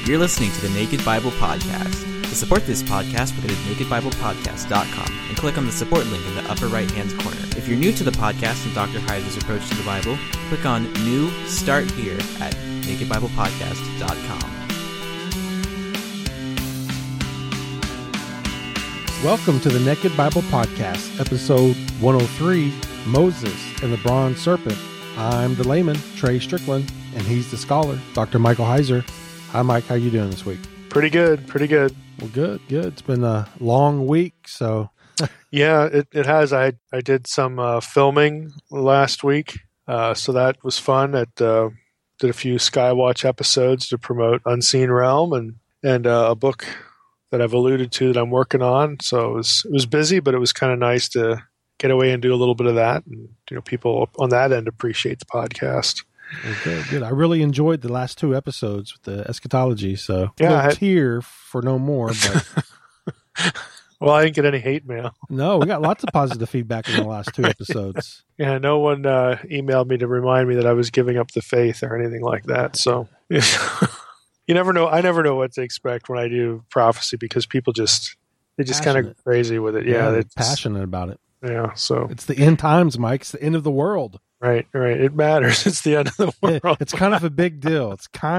You're listening to the Naked Bible Podcast. To support this podcast, go to nakedbiblepodcast.com and click on the support link in the upper right-hand corner. If you're new to the podcast and Dr. Heiser's approach to the Bible, click on New Start Here at nakedbiblepodcast.com. Welcome to the Naked Bible Podcast, episode 103, Moses and the Bronze Serpent. I'm the layman, Trey Strickland, and he's the scholar, Dr. Michael Heiser. Hi, Mike. How you doing this week? Pretty good. Well, good. It's been a long week, so... Yeah, it has. I did some filming last week, so that was fun. I did a few Skywatch episodes to promote Unseen Realm and a book that I've alluded to that I'm working on. So it was busy, but it was kind of nice to get away and do a little bit of that. And people on that end appreciate the podcast. Good. I really enjoyed the last two episodes with the eschatology. So yeah, here for no more. But well, I didn't get any hate mail. No, we got lots of positive feedback in the last two episodes. Yeah, no one emailed me to remind me that I was giving up the faith or anything like that. So you never know. I never know what to expect when I do prophecy because people they just kind of crazy with it. Yeah, they're passionate about it. Yeah, so it's the end times, Mike. It's the end of the world. Right. It matters. It's the end of the world. It's kind of a big deal.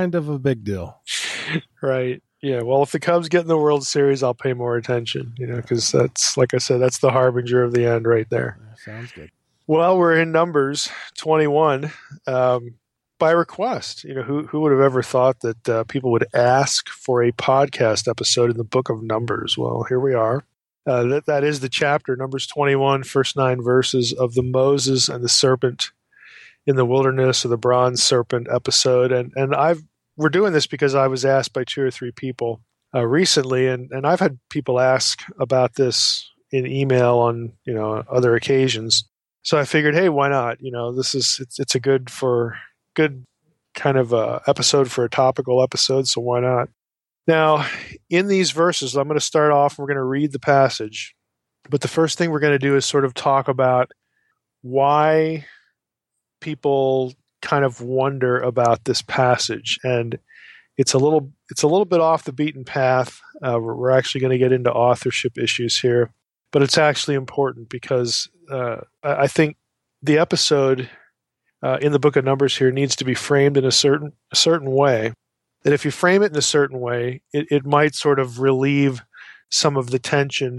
Right. Yeah. Well, if the Cubs get in the World Series, I'll pay more attention, because that's, like I said, that's the harbinger of the end right there. Sounds good. Well, we're in Numbers 21 by request. Who would have ever thought that people would ask for a podcast episode in the book of Numbers? Well, here we are. That is the chapter, Numbers 21, first 9 verses of the Moses and the serpent in the wilderness, or the bronze serpent episode. And we're doing this because I was asked by 2 or 3 people recently, and I've had people ask about this in email on other occasions. So I figured, hey, why not? It's a good kind of episode for a topical episode, so why not? Now, in these verses, I'm going to start off, we're going to read the passage. But the first thing we're going to do is sort of talk about why people kind of wonder about this passage. And it's a little bit off the beaten path. We're actually going to get into authorship issues here. But it's actually important because I think the episode in the book of Numbers here needs to be framed in a certain way. That if you frame it in a certain way, it might sort of relieve some of the tension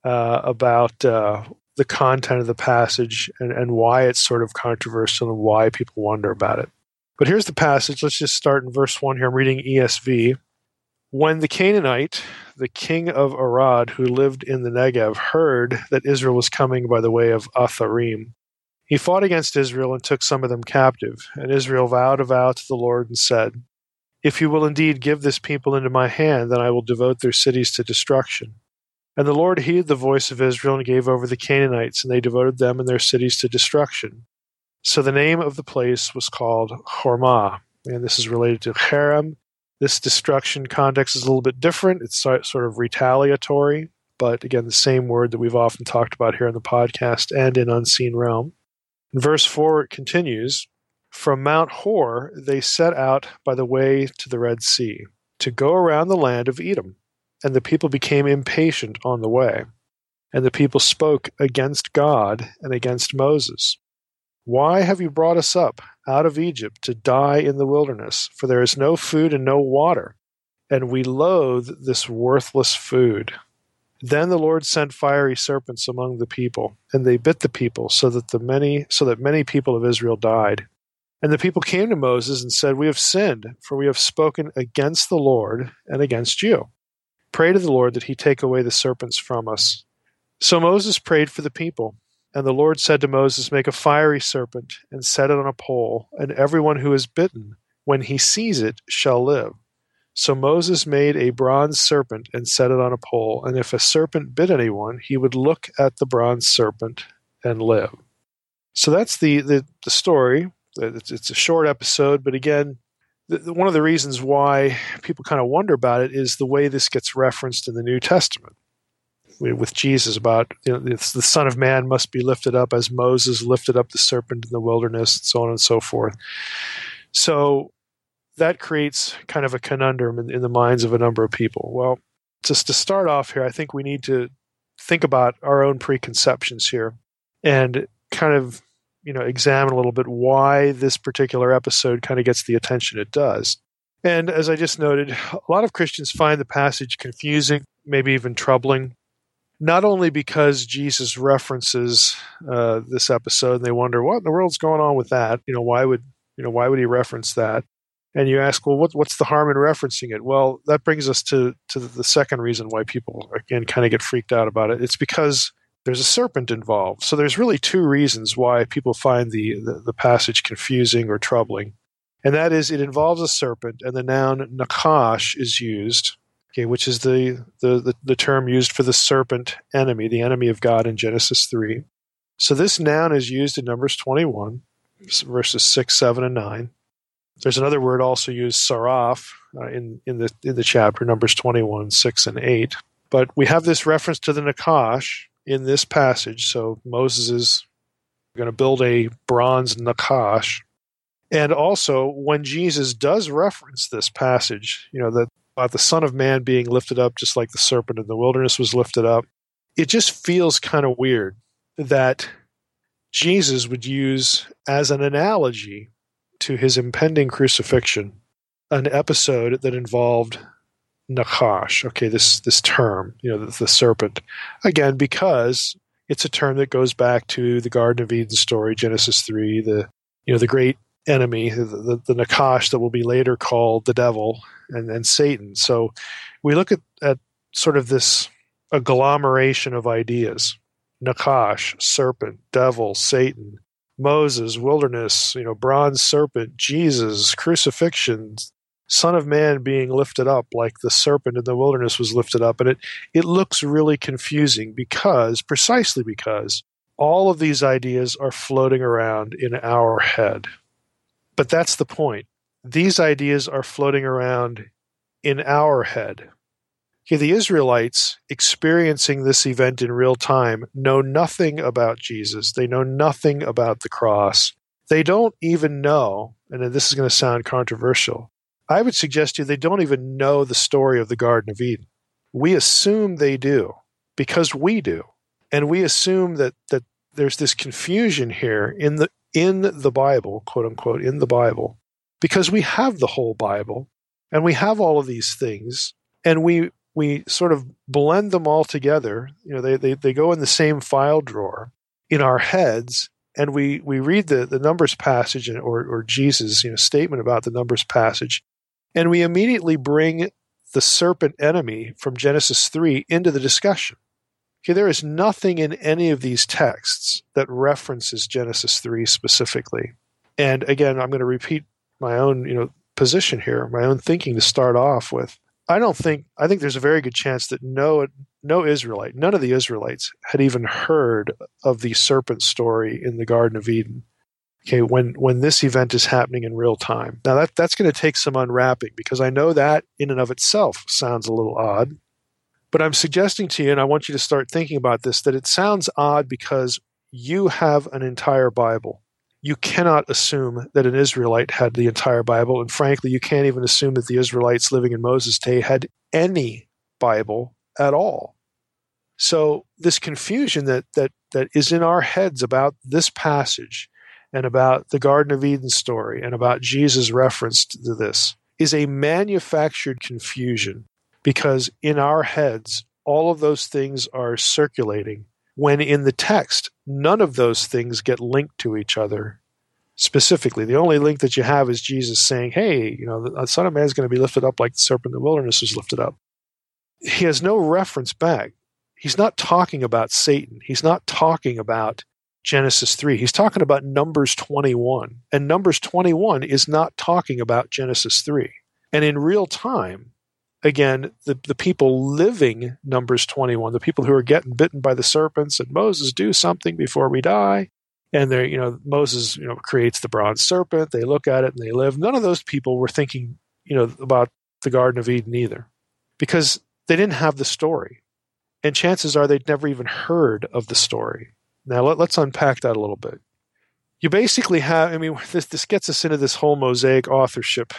about the content of the passage and why it's sort of controversial and why people wonder about it. But here's the passage. Let's just start in verse 1 here. I'm reading ESV. When the Canaanite, the king of Arad, who lived in the Negev, heard that Israel was coming by the way of Atharim, he fought against Israel and took some of them captive. And Israel vowed a vow to the Lord and said, "If you will indeed give this people into my hand, then I will devote their cities to destruction." And the Lord heeded the voice of Israel and gave over the Canaanites, and they devoted them and their cities to destruction. So the name of the place was called Hormah, and this is related to Cherem. This destruction context is a little bit different. It's sort of retaliatory, but again, the same word that we've often talked about here on the podcast and in Unseen Realm. In verse 4, it continues, "From Mount Hor they set out by the way to the Red Sea, to go around the land of Edom. And the people became impatient on the way. And the people spoke against God and against Moses. 'Why have you brought us up out of Egypt to die in the wilderness? For there is no food and no water, and we loathe this worthless food.' Then the Lord sent fiery serpents among the people, and they bit the people, so that many people of Israel died. And the people came to Moses and said, 'We have sinned, for we have spoken against the Lord and against you. Pray to the Lord that he take away the serpents from us.' So Moses prayed for the people. And the Lord said to Moses, 'Make a fiery serpent and set it on a pole, and everyone who is bitten, when he sees it, shall live.' So Moses made a bronze serpent and set it on a pole. And if a serpent bit anyone, he would look at the bronze serpent and live." So that's the story. It's a short episode, but again, one of the reasons why people kind of wonder about it is the way this gets referenced in the New Testament with Jesus about the Son of Man must be lifted up as Moses lifted up the serpent in the wilderness, and so on and so forth. So that creates kind of a conundrum in the minds of a number of people. Well, just to start off here, I think we need to think about our own preconceptions here and kind of, examine a little bit why this particular episode kind of gets the attention it does. And as I just noted, a lot of Christians find the passage confusing, maybe even troubling, not only because Jesus references this episode and they wonder, what in the world's going on with that? Why would he reference that? And you ask, well, what's the harm in referencing it? Well, that brings us to the second reason why people, again, kind of get freaked out about it. It's because there's a serpent involved. So there's really two reasons why people find the passage confusing or troubling. And that is, it involves a serpent, and the noun nakash is used, which is the term used for the serpent enemy, the enemy of God in Genesis 3. So this noun is used in Numbers 21, verses 6, 7, and 9. There's another word also used, saraf, in the chapter, Numbers 21, 6, and 8. But we have this reference to the nakash in this passage. So Moses is going to build a bronze nakash. And also, when Jesus does reference this passage, that about the Son of Man being lifted up just like the serpent in the wilderness was lifted up, it just feels kind of weird that Jesus would use as an analogy to his impending crucifixion an episode that involved nakash, this term, the serpent. Again, because it's a term that goes back to the Garden of Eden story, Genesis 3, the great enemy, the nakash that will be later called the devil and Satan. So we look at sort of this agglomeration of ideas: nakash, serpent, devil, Satan, Moses, wilderness, bronze serpent, Jesus, crucifixion, Son of Man being lifted up like the serpent in the wilderness was lifted up. And it looks really confusing precisely because all of these ideas are floating around in our head. But that's the point. These ideas are floating around in our head. The Israelites experiencing this event in real time know nothing about Jesus. They know nothing about the cross. They don't even know, and this is going to sound controversial, I would suggest to you they don't even know the story of the Garden of Eden. We assume they do because we do. And we assume that there's this confusion here in the Bible, quote unquote, in the Bible, because we have the whole Bible and we have all of these things, and we sort of blend them all together. They go in the same file drawer in our heads, and we read the Numbers passage or Jesus' statement about the Numbers passage, and we immediately bring the serpent enemy from Genesis 3 into the discussion. There is nothing in any of these texts that references Genesis 3 specifically. And again, I'm going to repeat my own position here, my own thinking to start off with. I think there's a very good chance that no Israelite, none of the Israelites had even heard of the serpent story in the Garden of Eden. When this event is happening in real time. Now that's going to take some unwrapping, because I know that in and of itself sounds a little odd. But I'm suggesting to you, and I want you to start thinking about this, that it sounds odd because you have an entire Bible. You cannot assume that an Israelite had the entire Bible, and frankly, you can't even assume that the Israelites living in Moses' day had any Bible at all. So this confusion that is in our heads about this passage and about the Garden of Eden story and about Jesus' reference to this is a manufactured confusion, because in our heads, all of those things are circulating, when in the text, none of those things get linked to each other specifically. The only link that you have is Jesus saying, hey, the Son of Man is going to be lifted up like the serpent in the wilderness was lifted up. He has no reference back. He's not talking about Satan. He's not talking about Genesis 3. He's talking about Numbers 21. And Numbers 21 is not talking about Genesis 3. And in real time, again, the people living Numbers 21, the people who are getting bitten by the serpents, and Moses, do something before we die. And Moses, creates the bronze serpent. They look at it and they live. None of those people were thinking, about the Garden of Eden either, because they didn't have the story. And chances are they'd never even heard of the story. Now, let's unpack that a little bit. You basically have, this gets us into this whole Mosaic authorship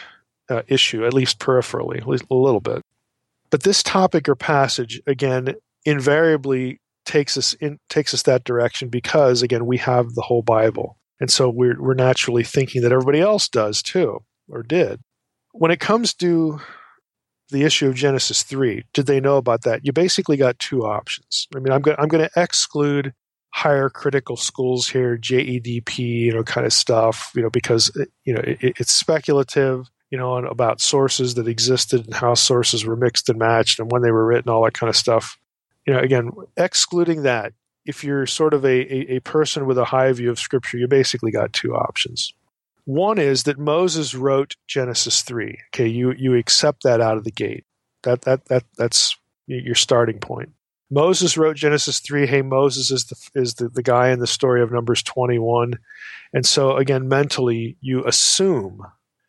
issue, at least peripherally, at least a little bit. But this topic or passage, again, invariably takes us that direction because, again, we have the whole Bible. And so we're naturally thinking that everybody else does too, or did. When it comes to the issue of Genesis 3, did they know about that? You basically got two options. I mean, I'm going to exclude higher critical schools here, JEDP, kind of stuff, because it's speculative, about sources that existed and how sources were mixed and matched and when they were written, all that kind of stuff. Again, excluding that, if you're sort of a person with a high view of Scripture, you basically got two options. One is that Moses wrote Genesis 3. Okay, you accept that out of the gate. That's your starting point. Moses wrote Genesis 3. Hey, Moses is the guy in the story of Numbers 21. And so, again, mentally, you assume,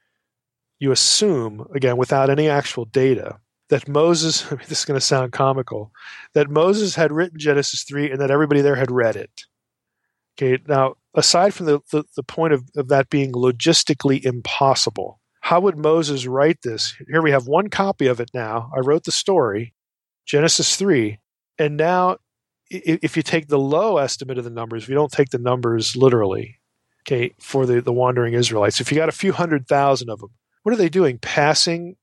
again, without any actual data, that Moses, this is going to sound comical, that Moses had written Genesis 3 and that everybody there had read it. Okay, now, aside from the point of that being logistically impossible, how would Moses write this? Here we have one copy of it now. I wrote the story, Genesis 3, and now if you take the low estimate of the numbers, if you don't take the numbers literally, okay, for the wandering Israelites, if you got a few 100,000 of them, what are they doing? Passing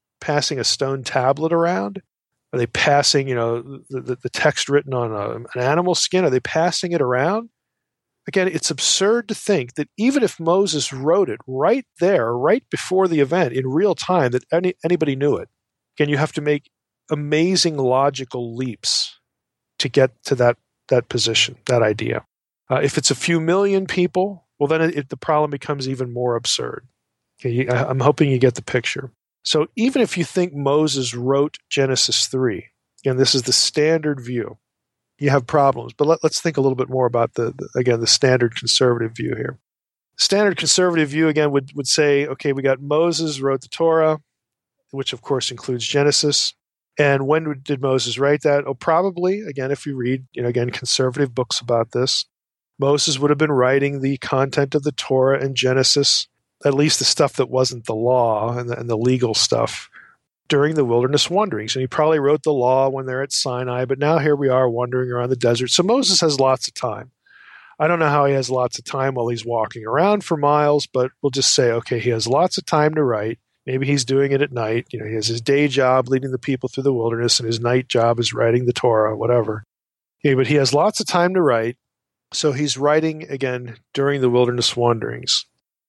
a stone tablet around? Are they passing, the text written on an animal skin? Are they passing it around? Again, it's absurd to think that even if Moses wrote it right there, right before the event, in real time, that anybody knew it. Again, you have to make amazing logical leaps to get to that position, that idea. If it's a few million people, well, then the problem becomes even more absurd. Okay, I'm hoping you get the picture. So even if you think Moses wrote Genesis 3, and this is the standard view, you have problems. But let's think a little bit more about the standard conservative view here. Standard conservative view, again, would say, okay, we got Moses wrote the Torah, which of course includes Genesis. And when did Moses write that? Oh, probably, again, if you read, conservative books about this, Moses would have been writing the content of the Torah and Genesis, at least the stuff that wasn't the law and the legal stuff, during the wilderness wanderings. And he probably wrote the law when they're at Sinai, but now here we are wandering around the desert. So Moses has lots of time. I don't know how he has lots of time while he's walking around for miles, but we'll just say, okay, he has lots of time to write. Maybe he's doing it at night. He has his day job leading the people through the wilderness, and his night job is writing the Torah, whatever. Okay, but he has lots of time to write, so he's writing, again, during the wilderness wanderings.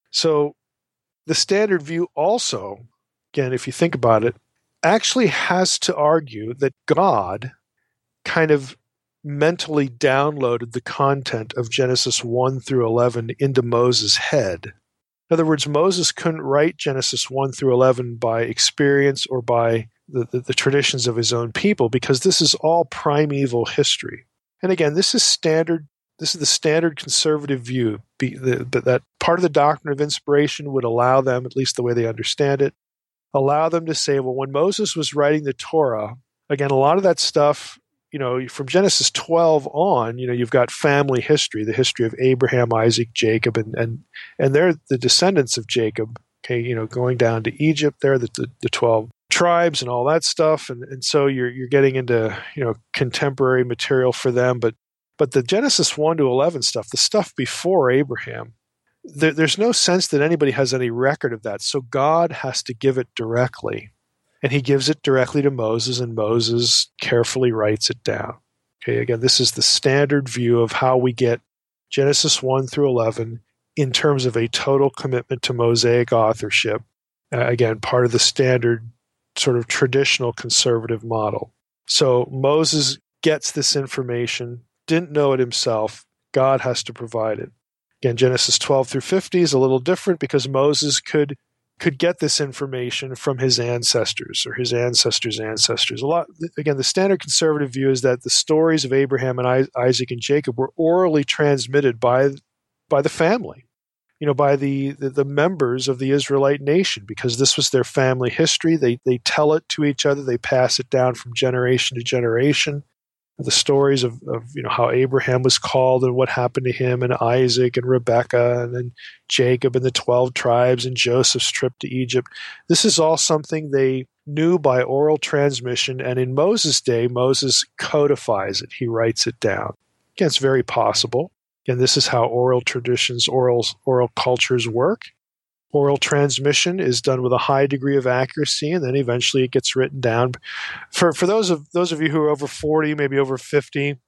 So the standard view also, again, if you think about it, actually has to argue that God kind of mentally downloaded the content of Genesis 1 through 11 into Moses' head. In other words, Moses couldn't write Genesis 1 through 11 by experience or by the traditions of his own people, because this is all primeval history. And again, this is the standard conservative view. That part of the doctrine of inspiration would allow them, at least the way they understand it, allow them to say, well, when Moses was writing the Torah, again, a lot of that stuff, from Genesis 12 on, you've got family history, the history of Abraham, Isaac, Jacob, and they're the descendants of Jacob, okay, going down to Egypt, they're the 12 tribes and all that stuff. And so you're getting into, contemporary material for them. But the Genesis 1 to 11 stuff, the stuff before Abraham, there's no sense that anybody has any record of that. So God has to give it directly. And he gives it directly to Moses, and Moses carefully writes it down. Okay, again, this is the standard view of how we get Genesis 1 through 11 in terms of a total commitment to Mosaic authorship. Again, part of the standard sort of traditional conservative model. So Moses gets this information, didn't know it himself. God has to provide it. Again, Genesis 12 through 50 is a little different because Moses could get this information from his ancestors or his ancestors' ancestors. Again, the standard conservative view is that the stories of Abraham and Isaac and Jacob were orally transmitted by the family, by the members of the Israelite nation, because this was their family history. They tell it to each other. They pass it down from generation to generation. the stories of how Abraham was called and what happened to him, and Isaac and Rebekah, and then Jacob and the 12 tribes and Joseph's trip to Egypt. This is all something they knew by oral transmission, and in Moses' day, Moses codifies it. He writes it down. Again, it's very possible. And this is how oral traditions, oral cultures work. Oral transmission is done with a high degree of accuracy, and then eventually it gets written down. For those of you who are over 40, maybe over 50,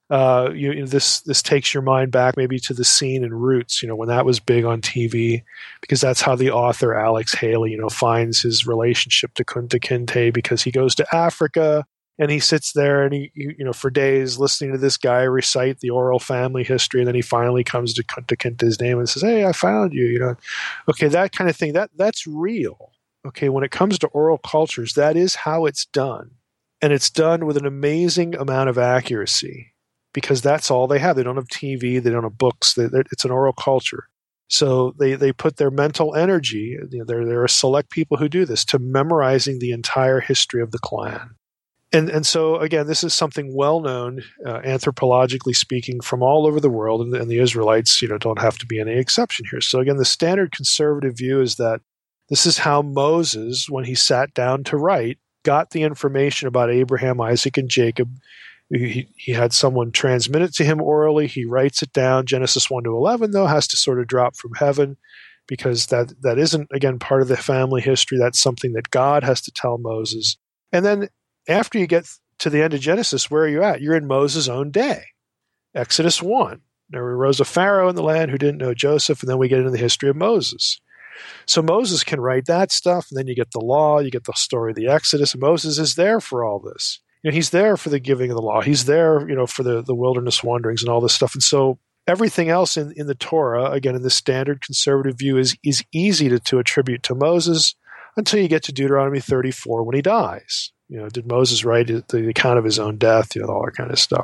this takes your mind back maybe to the scene in Roots, when that was big on TV, because that's how the author Alex Haley, finds his relationship to Kunta Kinte, because he goes to Africa and he sits there and he for days listening to this guy recite the oral family history, and then he finally comes to Kunta Kinte's name and says, "Hey, I found you." Okay, that kind of thing. That's real. Okay, when it comes to oral cultures, that is how it's done, and it's done with an amazing amount of accuracy, because that's all they have. They don't have TV, they don't have books. It's an oral culture, so they put their mental energy. There are select people who do this, to memorizing the entire history of the clan. And so, again, this is something well known, anthropologically speaking, from all over the world, and the Israelites, don't have to be any exception here. So, again, the standard conservative view is that this is how Moses, when he sat down to write, got the information about Abraham, Isaac, and Jacob. He had someone transmit it to him orally. He writes it down. Genesis 1 to 11, though, has to sort of drop from heaven, because that isn't, again, part of the family history. That's something that God has to tell Moses. And then after you get to the end of Genesis, where are you at? You're in Moses' own day. Exodus 1. There arose a Pharaoh in the land who didn't know Joseph, and then we get into the history of Moses. So Moses can write that stuff, and then you get the law, you get the story of the Exodus. Moses is there for all this. He's there for the giving of the law. He's there, for the wilderness wanderings and all this stuff. And so everything else in the Torah, again, in the standard conservative view, is easy to attribute to Moses until you get to Deuteronomy 34 when he dies. Did Moses write the account of his own death? All that kind of stuff.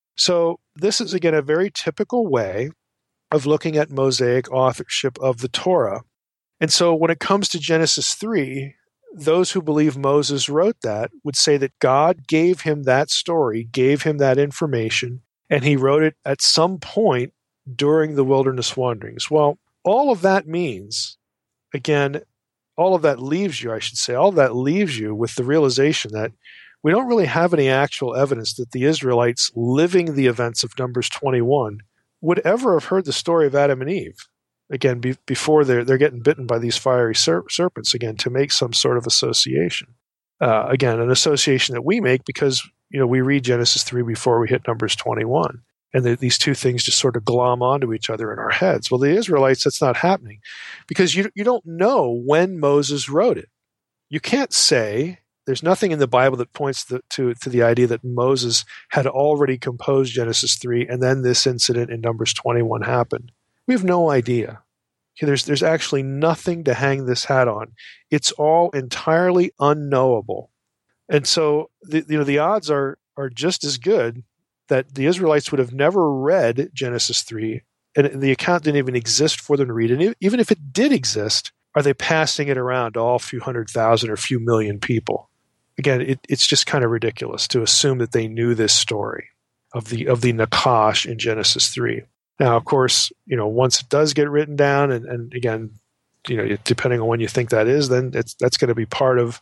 So this is, again, a very typical way of looking at Mosaic authorship of the Torah. And so when it comes to Genesis 3, those who believe Moses wrote that would say that God gave him that story, gave him that information, and he wrote it at some point during the wilderness wanderings. Well, all of that means, again, all of that leaves you with the realization that we don't really have any actual evidence that the Israelites living the events of Numbers 21 would ever have heard the story of Adam and Eve, again, before they're getting bitten by these fiery serpents, again, to make some sort of association. Again, an association that we make because, we read Genesis 3 before we hit Numbers 21. And these two things just sort of glom onto each other in our heads. Well, the Israelites, that's not happening, because you don't know when Moses wrote it. You can't say, there's nothing in the Bible that points to the idea that Moses had already composed Genesis 3 and then this incident in Numbers 21 happened. We have no idea. Okay, there's actually nothing to hang this hat on. It's all entirely unknowable. And so the odds are just as good that the Israelites would have never read Genesis 3, and the account didn't even exist for them to read. And even if it did exist, are they passing it around to all a few 100,000 or a few million people? Again, it's just kind of ridiculous to assume that they knew this story of the Nakash in Genesis 3. Now, of course, once it does get written down, and again, depending on when you think that is, then that's going to be part of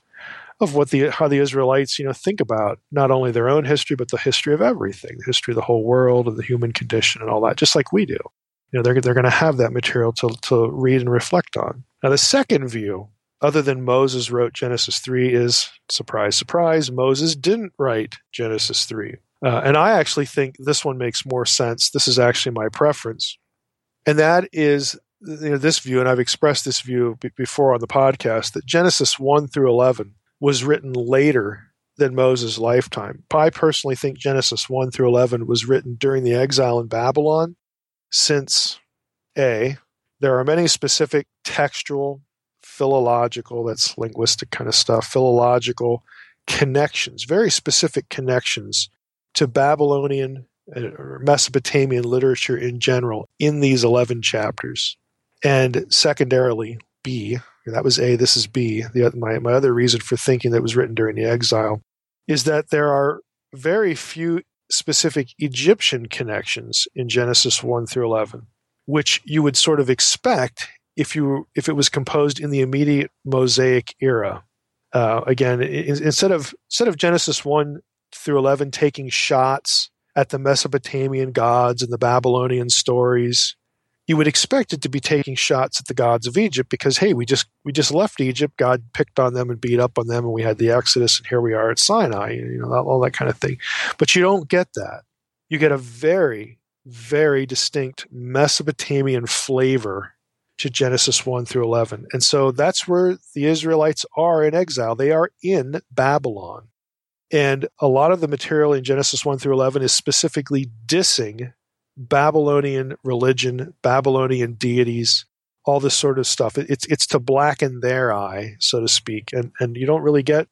how the Israelites, think about not only their own history, but the history of everything, the history of the whole world and the human condition and all that, just like we do. They're going to have that material to read and reflect on. Now, the second view, other than Moses wrote Genesis 3, is, surprise, surprise, Moses didn't write Genesis 3. And I actually think this one makes more sense. This is actually my preference. And that is this view, and I've expressed this view before on the podcast, that Genesis 1 through 11 was written later than Moses' lifetime. I personally think Genesis 1 through 11 was written during the exile in Babylon, since there are many specific textual, philological, that's linguistic kind of stuff, philological connections, very specific connections to Babylonian or Mesopotamian literature in general in these 11 chapters. And secondarily, B, that was A, this is B. My other reason for thinking that it was written during the exile is that there are very few specific Egyptian connections in Genesis 1 through 11, which you would sort of expect if it was composed in the immediate Mosaic era. Again, instead of Genesis 1 through 11 taking shots at the Mesopotamian gods and the Babylonian stories, you would expect it to be taking shots at the gods of Egypt because, hey, we just left Egypt. God picked on them and beat up on them, and we had the Exodus, and here we are at Sinai, all that kind of thing. But you don't get that. You get a very, very distinct Mesopotamian flavor to Genesis 1 through 11. And so that's where the Israelites are in exile. They are in Babylon. And a lot of the material in Genesis 1 through 11 is specifically dissing Babylonian religion, Babylonian deities, all this sort of stuff. It's to blacken their eye, so to speak. And you don't really get,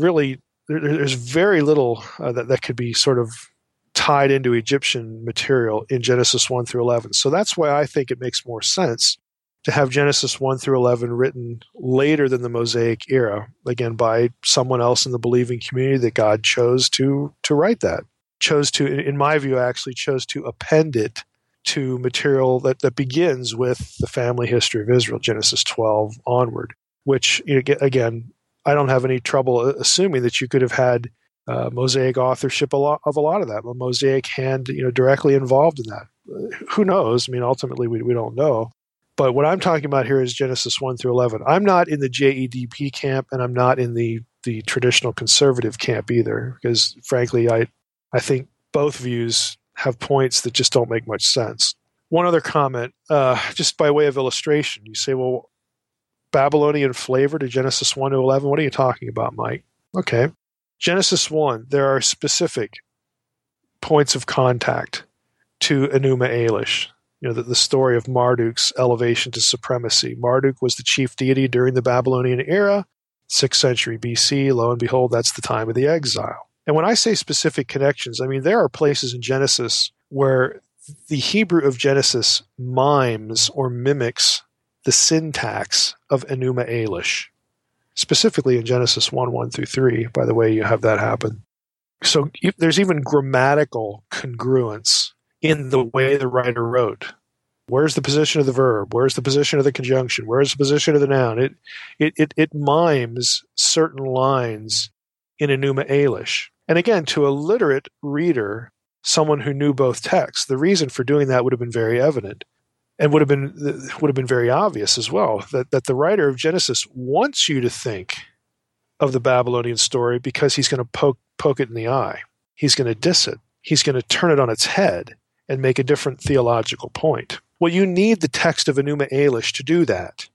there's very little that could be sort of tied into Egyptian material in Genesis 1 through 11. So that's why I think it makes more sense to have Genesis 1 through 11 written later than the Mosaic era, again, by someone else in the believing community that God chose to write that. Chose to, in my view, actually chose to append it to material that begins with the family history of Israel, Genesis 12 onward, which, again, I don't have any trouble assuming that you could have had Mosaic authorship of a lot of that, a Mosaic hand directly involved in that. Who knows? I mean, ultimately, we don't know. But what I'm talking about here is Genesis 1 through 11. I'm not in the JEDP camp, and I'm not in the traditional conservative camp either, because frankly, I think both views have points that just don't make much sense. One other comment, just by way of illustration. You say, well, Babylonian flavor to Genesis 1 to 11? What are you talking about, Mike? Okay. Genesis 1, there are specific points of contact to Enuma Elish. The story of Marduk's elevation to supremacy. Marduk was the chief deity during the Babylonian era, 6th century BC. Lo and behold, that's the time of the exile. And when I say specific connections, I mean there are places in Genesis where the Hebrew of Genesis mimes or mimics the syntax of Enuma Elish. Specifically in Genesis 1 through 3, by the way, you have that happen. So there's even grammatical congruence in the way the writer wrote. Where's the position of the verb? Where's the position of the conjunction? Where's the position of the noun? It mimes certain lines in Enuma Elish. And again, to a literate reader, someone who knew both texts, the reason for doing that would have been very evident and would have been very obvious as well, that the writer of Genesis wants you to think of the Babylonian story because he's going to poke it in the eye. He's going to diss it. He's going to turn it on its head and make a different theological point. Well, you need the text of Enuma Elish to do that.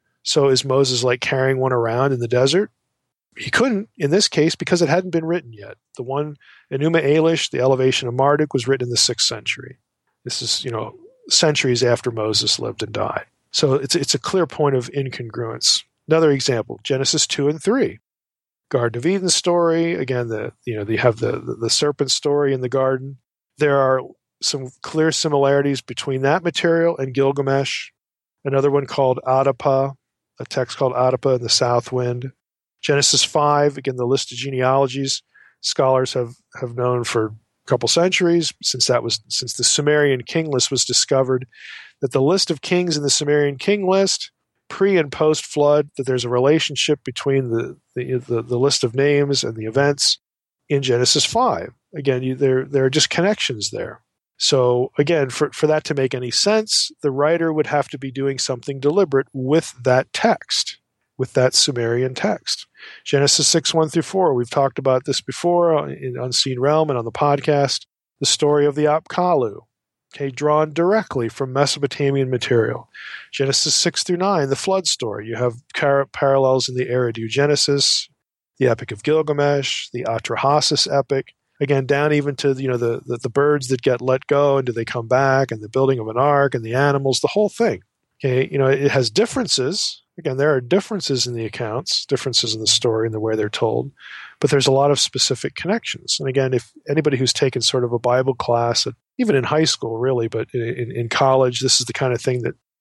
So is Moses like carrying one around in the desert? He couldn't in this case because it hadn't been written yet. The one, Enuma Elish, the elevation of Marduk, was written in the 6th century. This is, centuries after Moses lived and died. So it's a clear point of incongruence. Another example, Genesis 2 and 3. Garden of Eden story. Again, you have the serpent story in the garden. There are some clear similarities between that material and Gilgamesh. Another one called Adapa, a text called Adapa in the South Wind. Genesis 5, again, the list of genealogies, scholars have known for a couple centuries, since the Sumerian king list was discovered, that the list of kings in the Sumerian king list, pre and post flood, that there's a relationship between the list of names and the events in Genesis 5. Again, there are just connections there. So again, for that to make any sense, the writer would have to be doing something deliberate with that text, with that Sumerian text. Genesis 6, 1 through 4, we've talked about this before in Unseen Realm and on the podcast, the story of the Apkallu, drawn directly from Mesopotamian material. Genesis 6 through 9, the flood story. You have parallels in the Eridu Genesis, the Epic of Gilgamesh, the Atrahasis epic. Again, down even to the birds that get let go and do they come back, and the building of an ark and the animals, the whole thing. It has differences. Again, there are differences in the accounts, differences in the story and the way they're told, but there's a lot of specific connections. And again, if anybody who's taken sort of a Bible class, even in high school really, but in college, this is the kind of thing that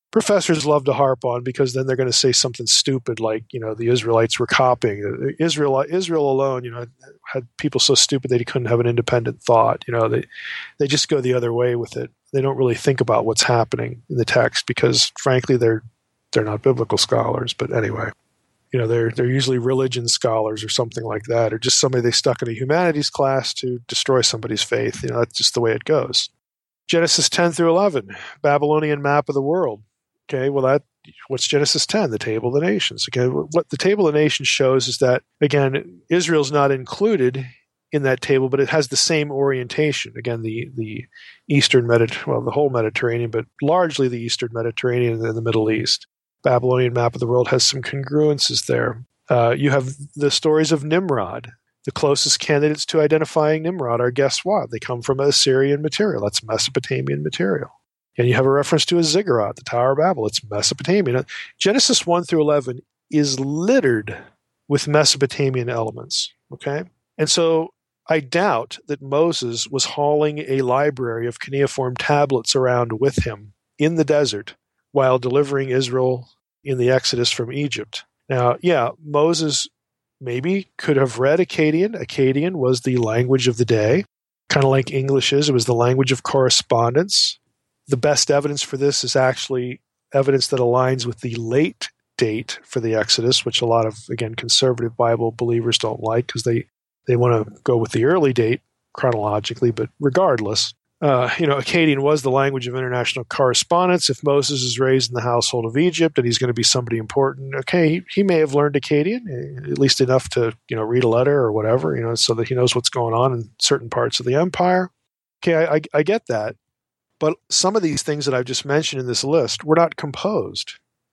professors love to harp on, because then they're going to say something stupid like, the Israelites were copying. Israel alone, had people so stupid they couldn't have an independent thought. They just go the other way with it. They don't really think about what's happening in the text because, frankly, they're not biblical scholars. But anyway, they're usually religion scholars or something like that, or just somebody they stuck in a humanities class to destroy somebody's faith. That's just the way it goes. Genesis 10 through 11, Babylonian map of the world. Okay, well, what's Genesis 10? The Table of the Nations. Okay, what the Table of the Nations shows is that, again, Israel's not included in that table, but it has the same orientation. Again, the Eastern the whole Mediterranean, but largely the Eastern Mediterranean and the Middle East. Babylonian map of the world has some congruences there. You have the stories of Nimrod. The closest candidates to identifying Nimrod are, guess what? They come from Assyrian material. That's Mesopotamian material. And you have a reference to a ziggurat, the Tower of Babel. It's Mesopotamian. Genesis 1 through 11 is littered with Mesopotamian elements. Okay? And so I doubt that Moses was hauling a library of cuneiform tablets around with him in the desert while delivering Israel in the Exodus from Egypt. Now, yeah, Moses maybe could have read Akkadian. Akkadian was the language of the day, kind of like English is. It was the language of correspondence. The best evidence for this is actually evidence that aligns with the late date for the Exodus, which a lot of, again, conservative Bible believers don't like because they want to go with the early date chronologically. But regardless, Akkadian was the language of international correspondence. If Moses is raised in the household of Egypt and he's going to be somebody important, okay, he may have learned Akkadian, at least enough to, read a letter or whatever, so that he knows what's going on in certain parts of the empire. Okay, I get that. But some of these things that I've just mentioned in this list were not composed.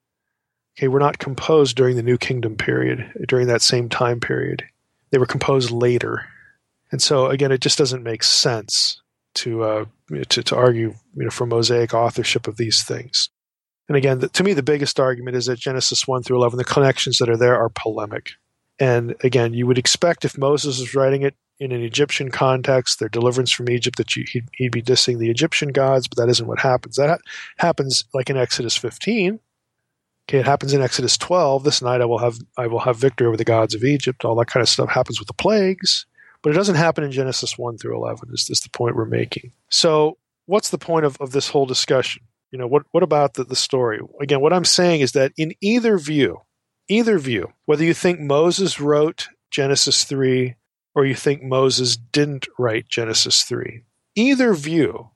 Okay, were not composed during the New Kingdom period, during that same time period. They were composed later. And so, again, it just doesn't make sense to argue, for Mosaic authorship of these things. And again, to me, the biggest argument is that Genesis 1 through 11, the connections that are there are polemic. And again, you would expect if Moses was writing it in an Egyptian context, their deliverance from Egypt, that he'd be dissing the Egyptian gods, but that isn't what happens. That happens like in Exodus 15. Okay, it happens in Exodus 12. This night I will have victory over the gods of Egypt. All that kind of stuff happens with the plagues. But it doesn't happen in Genesis 1 through 11, is the point we're making. So what's the point of this whole discussion? What about the story? Again, what I'm saying is that in either view, whether you think Moses wrote Genesis 3 or you think Moses didn't write Genesis 3, either view,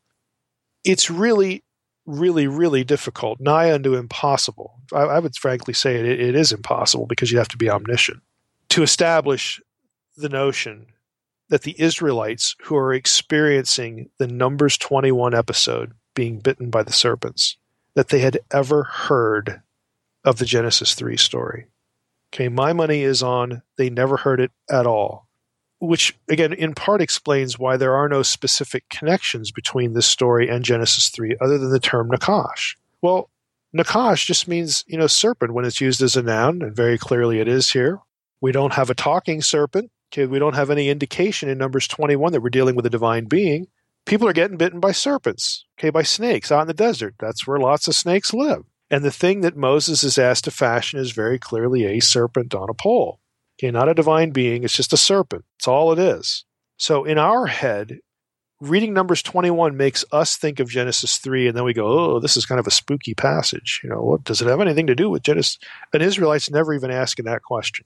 it's really, really, really difficult, nigh unto impossible. I would frankly say it is impossible because you have to be omniscient to establish the notion that the Israelites who are experiencing the Numbers 21 episode being bitten by the serpents, that they had ever heard of the Genesis 3 story. Okay, my money is on they never heard it at all, which, again, in part explains why there are no specific connections between this story and Genesis 3 other than the term Nakash. Well, Nakash just means, serpent when it's used as a noun, and very clearly it is here. We don't have a talking serpent. Okay, we don't have any indication in Numbers 21 that we're dealing with a divine being. People are getting bitten by serpents, okay, by snakes out in the desert. That's where lots of snakes live. And the thing that Moses is asked to fashion is very clearly a serpent on a pole. Okay, not a divine being, it's just a serpent. That's all it is. So in our head, reading Numbers 21 makes us think of Genesis 3, and then we go, oh, this is kind of a spooky passage. What does it have anything to do with Genesis? An Israelite's never even asking that question.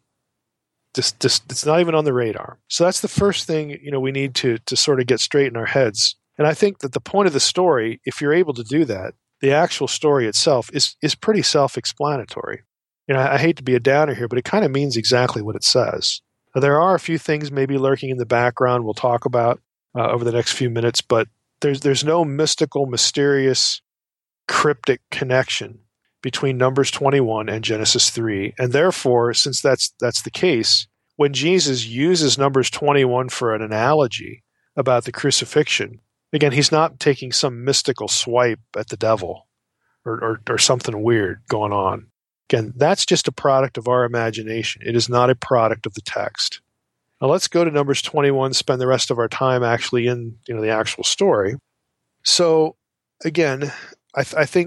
It's not even on the radar. So that's the first thing, we need to sort of get straight in our heads. And I think that the point of the story, if you're able to do that, the actual story itself is pretty self-explanatory. I hate to be a downer here, but it kind of means exactly what it says. Now, there are a few things maybe lurking in the background we'll talk about over the next few minutes, but there's no mystical, mysterious, cryptic connection between Numbers 21 and Genesis 3. And therefore, since that's the case, when Jesus uses Numbers 21 for an analogy about the crucifixion, again, he's not taking some mystical swipe at the devil or something weird going on. Again, that's just a product of our imagination. It is not a product of the text. Now let's go to Numbers 21, spend the rest of our time actually in the actual story. So again, I think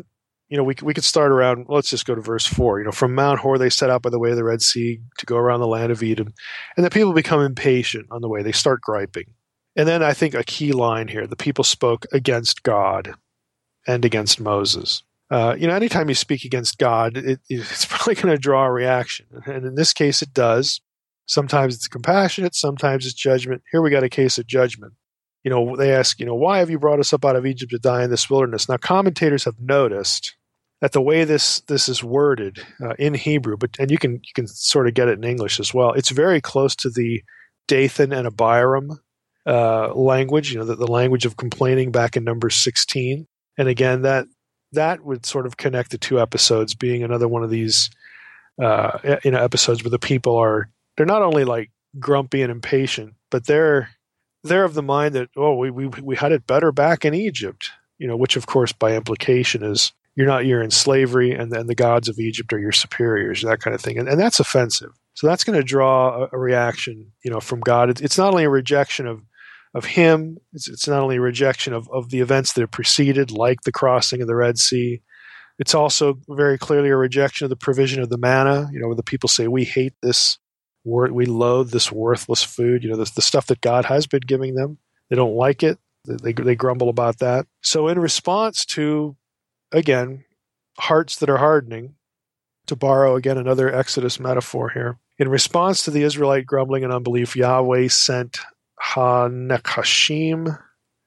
we could start around, let's just go to verse 4. From Mount Hor they set out by the way of the Red Sea to go around the land of Edom. And the people become impatient on the way. They start griping. And then I think a key line here, the people spoke against God and against Moses. Anytime you speak against God, it's probably going to draw a reaction. And in this case, it does. Sometimes it's compassionate. Sometimes it's judgment. Here we got a case of judgment. They ask, why have you brought us up out of Egypt to die in this wilderness? Now, commentators have noticed that the way this is worded in Hebrew, and you can sort of get it in English as well, it's very close to the Dathan and Abiram language, the language of complaining back in Numbers 16. And again, that would sort of connect the two episodes, being another one of these episodes where the people they're not only like grumpy and impatient, but they're of the mind that, we had it better back in Egypt, which of course by implication is you're in slavery and then the gods of Egypt are your superiors, that kind of thing. And that's offensive. So that's going to draw a reaction, from God. It's not only a rejection of him, it's not only a rejection of the events that have preceded, like the crossing of the Red Sea. It's also very clearly a rejection of the provision of the manna, where the people say, we hate this. We loathe this worthless food, the stuff that God has been giving them. They don't like it. They grumble about that. So in response to, again, hearts that are hardening, to borrow again another Exodus metaphor here, in response to the Israelite grumbling and unbelief, Yahweh sent Ha-Nekashim,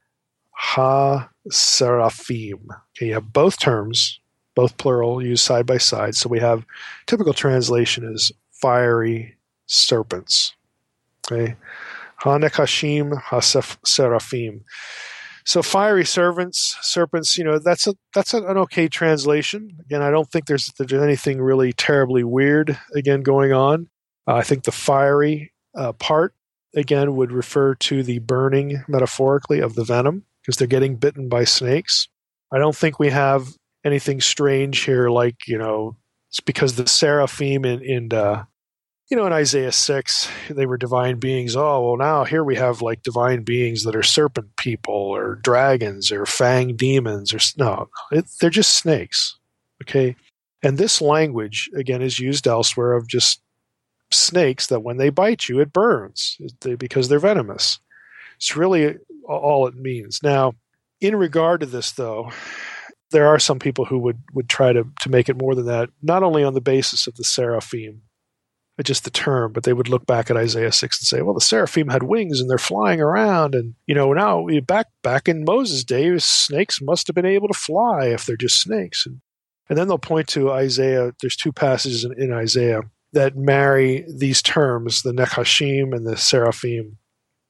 Ha-Seraphim. Okay, you have both terms, both plural, used side by side. So we have, typical translation is fiery serpents. Okay, Ha-Nekashim, Ha-Seraphim. So fiery serpents. That's an okay translation. Again, I don't think there's anything really terribly weird again going on. I think the fiery part again would refer to the burning, metaphorically, of the venom, because they're getting bitten by snakes. I don't think we have anything strange here, like it's because the seraphim in Isaiah 6, they were divine beings. Oh, well, now here we have like divine beings that are serpent people or dragons or fang demons. They're just snakes. Okay. And this language, again, is used elsewhere of just snakes that when they bite you, it burns because they're venomous. It's really all it means. Now, in regard to this, though, there are some people who would try to make it more than that, not only on the basis of the seraphim, just the term, but they would look back at Isaiah 6 and say, well, the seraphim had wings and they're flying around. And, now back in Moses' day, snakes must have been able to fly if they're just snakes. And then they'll point to Isaiah. There's two passages in Isaiah that marry these terms, the Nekashim and the seraphim,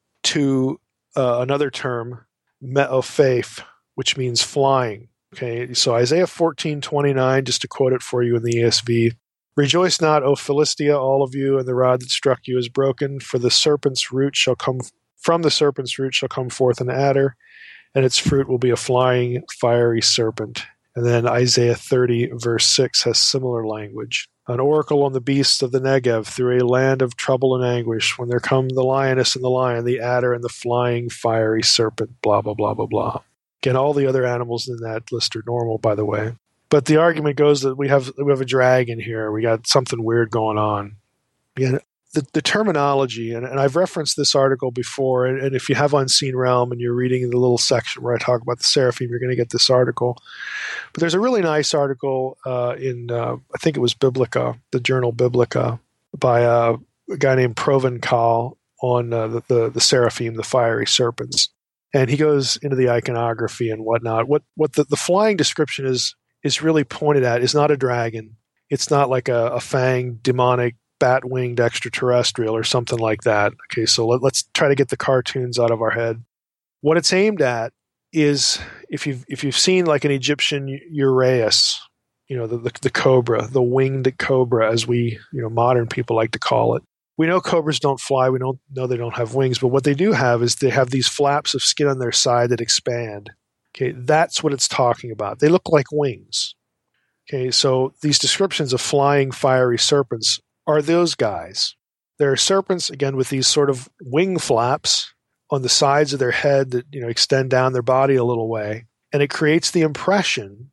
to another term, me'ophef, which means flying. Okay, so Isaiah 14:29, just to quote it for you in the ESV, rejoice not, O Philistia, all of you, and the rod that struck you is broken, for the serpent's root shall come from the serpent's root shall come forth an adder, and its fruit will be a flying, fiery serpent. And then Isaiah 30, verse 6 has similar language. An oracle on the beasts of the Negev through a land of trouble and anguish, when there come the lioness and the lion, the adder and the flying, fiery serpent, blah, blah, blah, blah, blah. Again, all the other animals in that list are normal, by the way. But the argument goes that we have a dragon here. We got something weird going on. Again, the terminology, and I've referenced this article before, and if you have Unseen Realm and you're reading the little section where I talk about the seraphim, you're going to get this article. But there's a really nice article in, I think it was Biblica, the journal Biblica, by a guy named Provencal on the seraphim, the fiery serpents. And he goes into the iconography and whatnot. What the flying description is really pointed at is not a dragon. It's not like a fanged, demonic, bat-winged extraterrestrial or something like that. Okay, so let's try to get the cartoons out of our head. What it's aimed at is, if you've seen like an Egyptian uraeus, the cobra, the winged cobra, as we modern people like to call it. We know cobras don't fly. We don't know they don't have wings, but what they do have is they have these flaps of skin on their side that expand. Okay, that's what it's talking about. They look like wings. Okay, so these descriptions of flying, fiery serpents are those guys. There are serpents, again, with these sort of wing flaps on the sides of their head that extend down their body a little way, and it creates the impression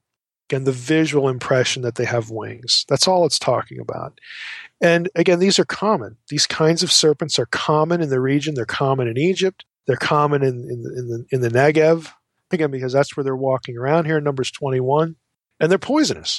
Again, the visual impression that they have wings. That's all it's talking about. And again, these are common. These kinds of serpents are common in the region. They're common in Egypt. They're common in the Negev, again, because that's where they're walking around here in Numbers 21. And they're poisonous.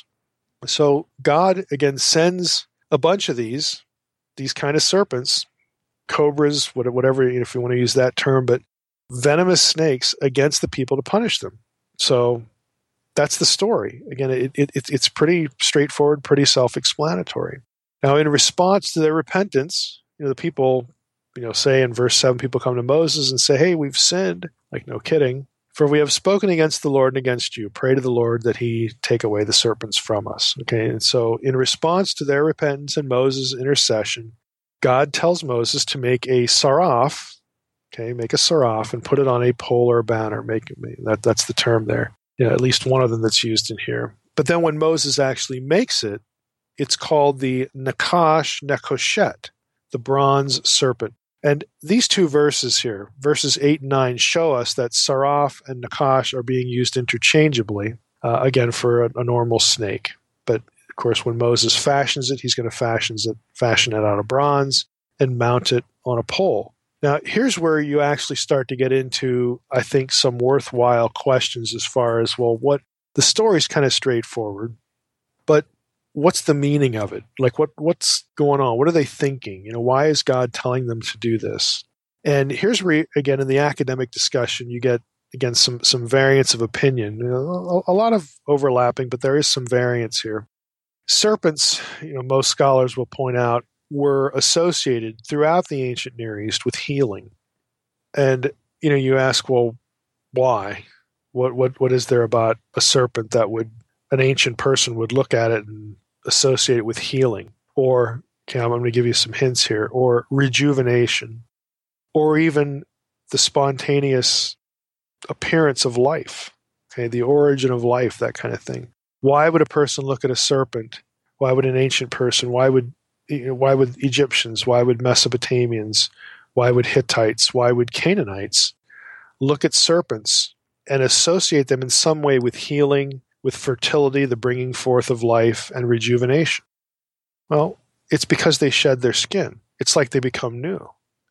So God, again, sends a bunch of these kind of serpents, cobras, whatever, if you want to use that term, but venomous snakes against the people to punish them. So that's the story. Again, it's pretty straightforward, pretty self-explanatory. Now, in response to their repentance, the people, say in verse 7, people come to Moses and say, hey, we've sinned. Like, no kidding. For we have spoken against the Lord and against you. Pray to the Lord that he take away the serpents from us. Okay, and so in response to their repentance and Moses' intercession, God tells Moses to make a saraf, make a saraf and put it on a pole or a banner. That's the term there. At least one of them that's used in here. But then when Moses actually makes it, it's called the Nakash Nekoshet, the bronze serpent. And these two verses here, verses 8 and 9, show us that saraf and Nakash are being used interchangeably, again, for a normal snake. But, of course, when Moses fashions it, he's going to fashion it out of bronze and mount it on a pole. Now, here's where you actually start to get into, I think, some worthwhile questions as far as, well, what the story's kind of straightforward, but what's the meaning of it? Like, what's going on? What are they thinking? Why is God telling them to do this? And here's where, again, in the academic discussion, you get, again, some variance of opinion. A lot of overlapping, but there is some variance here. Serpents, most scholars will point out, were associated throughout the ancient Near East with healing. And, you ask, well, why? What is there about a serpent that an ancient person would look at it and associate it with healing? Or, I'm going to give you some hints here, or rejuvenation, or even the spontaneous appearance of life, the origin of life, that kind of thing. Why would a person look at a serpent? Why would an ancient person, why would Egyptians, why would Mesopotamians, why would Hittites, why would Canaanites look at serpents and associate them in some way with healing, with fertility, the bringing forth of life, and rejuvenation? Well, it's because they shed their skin. It's like they become new.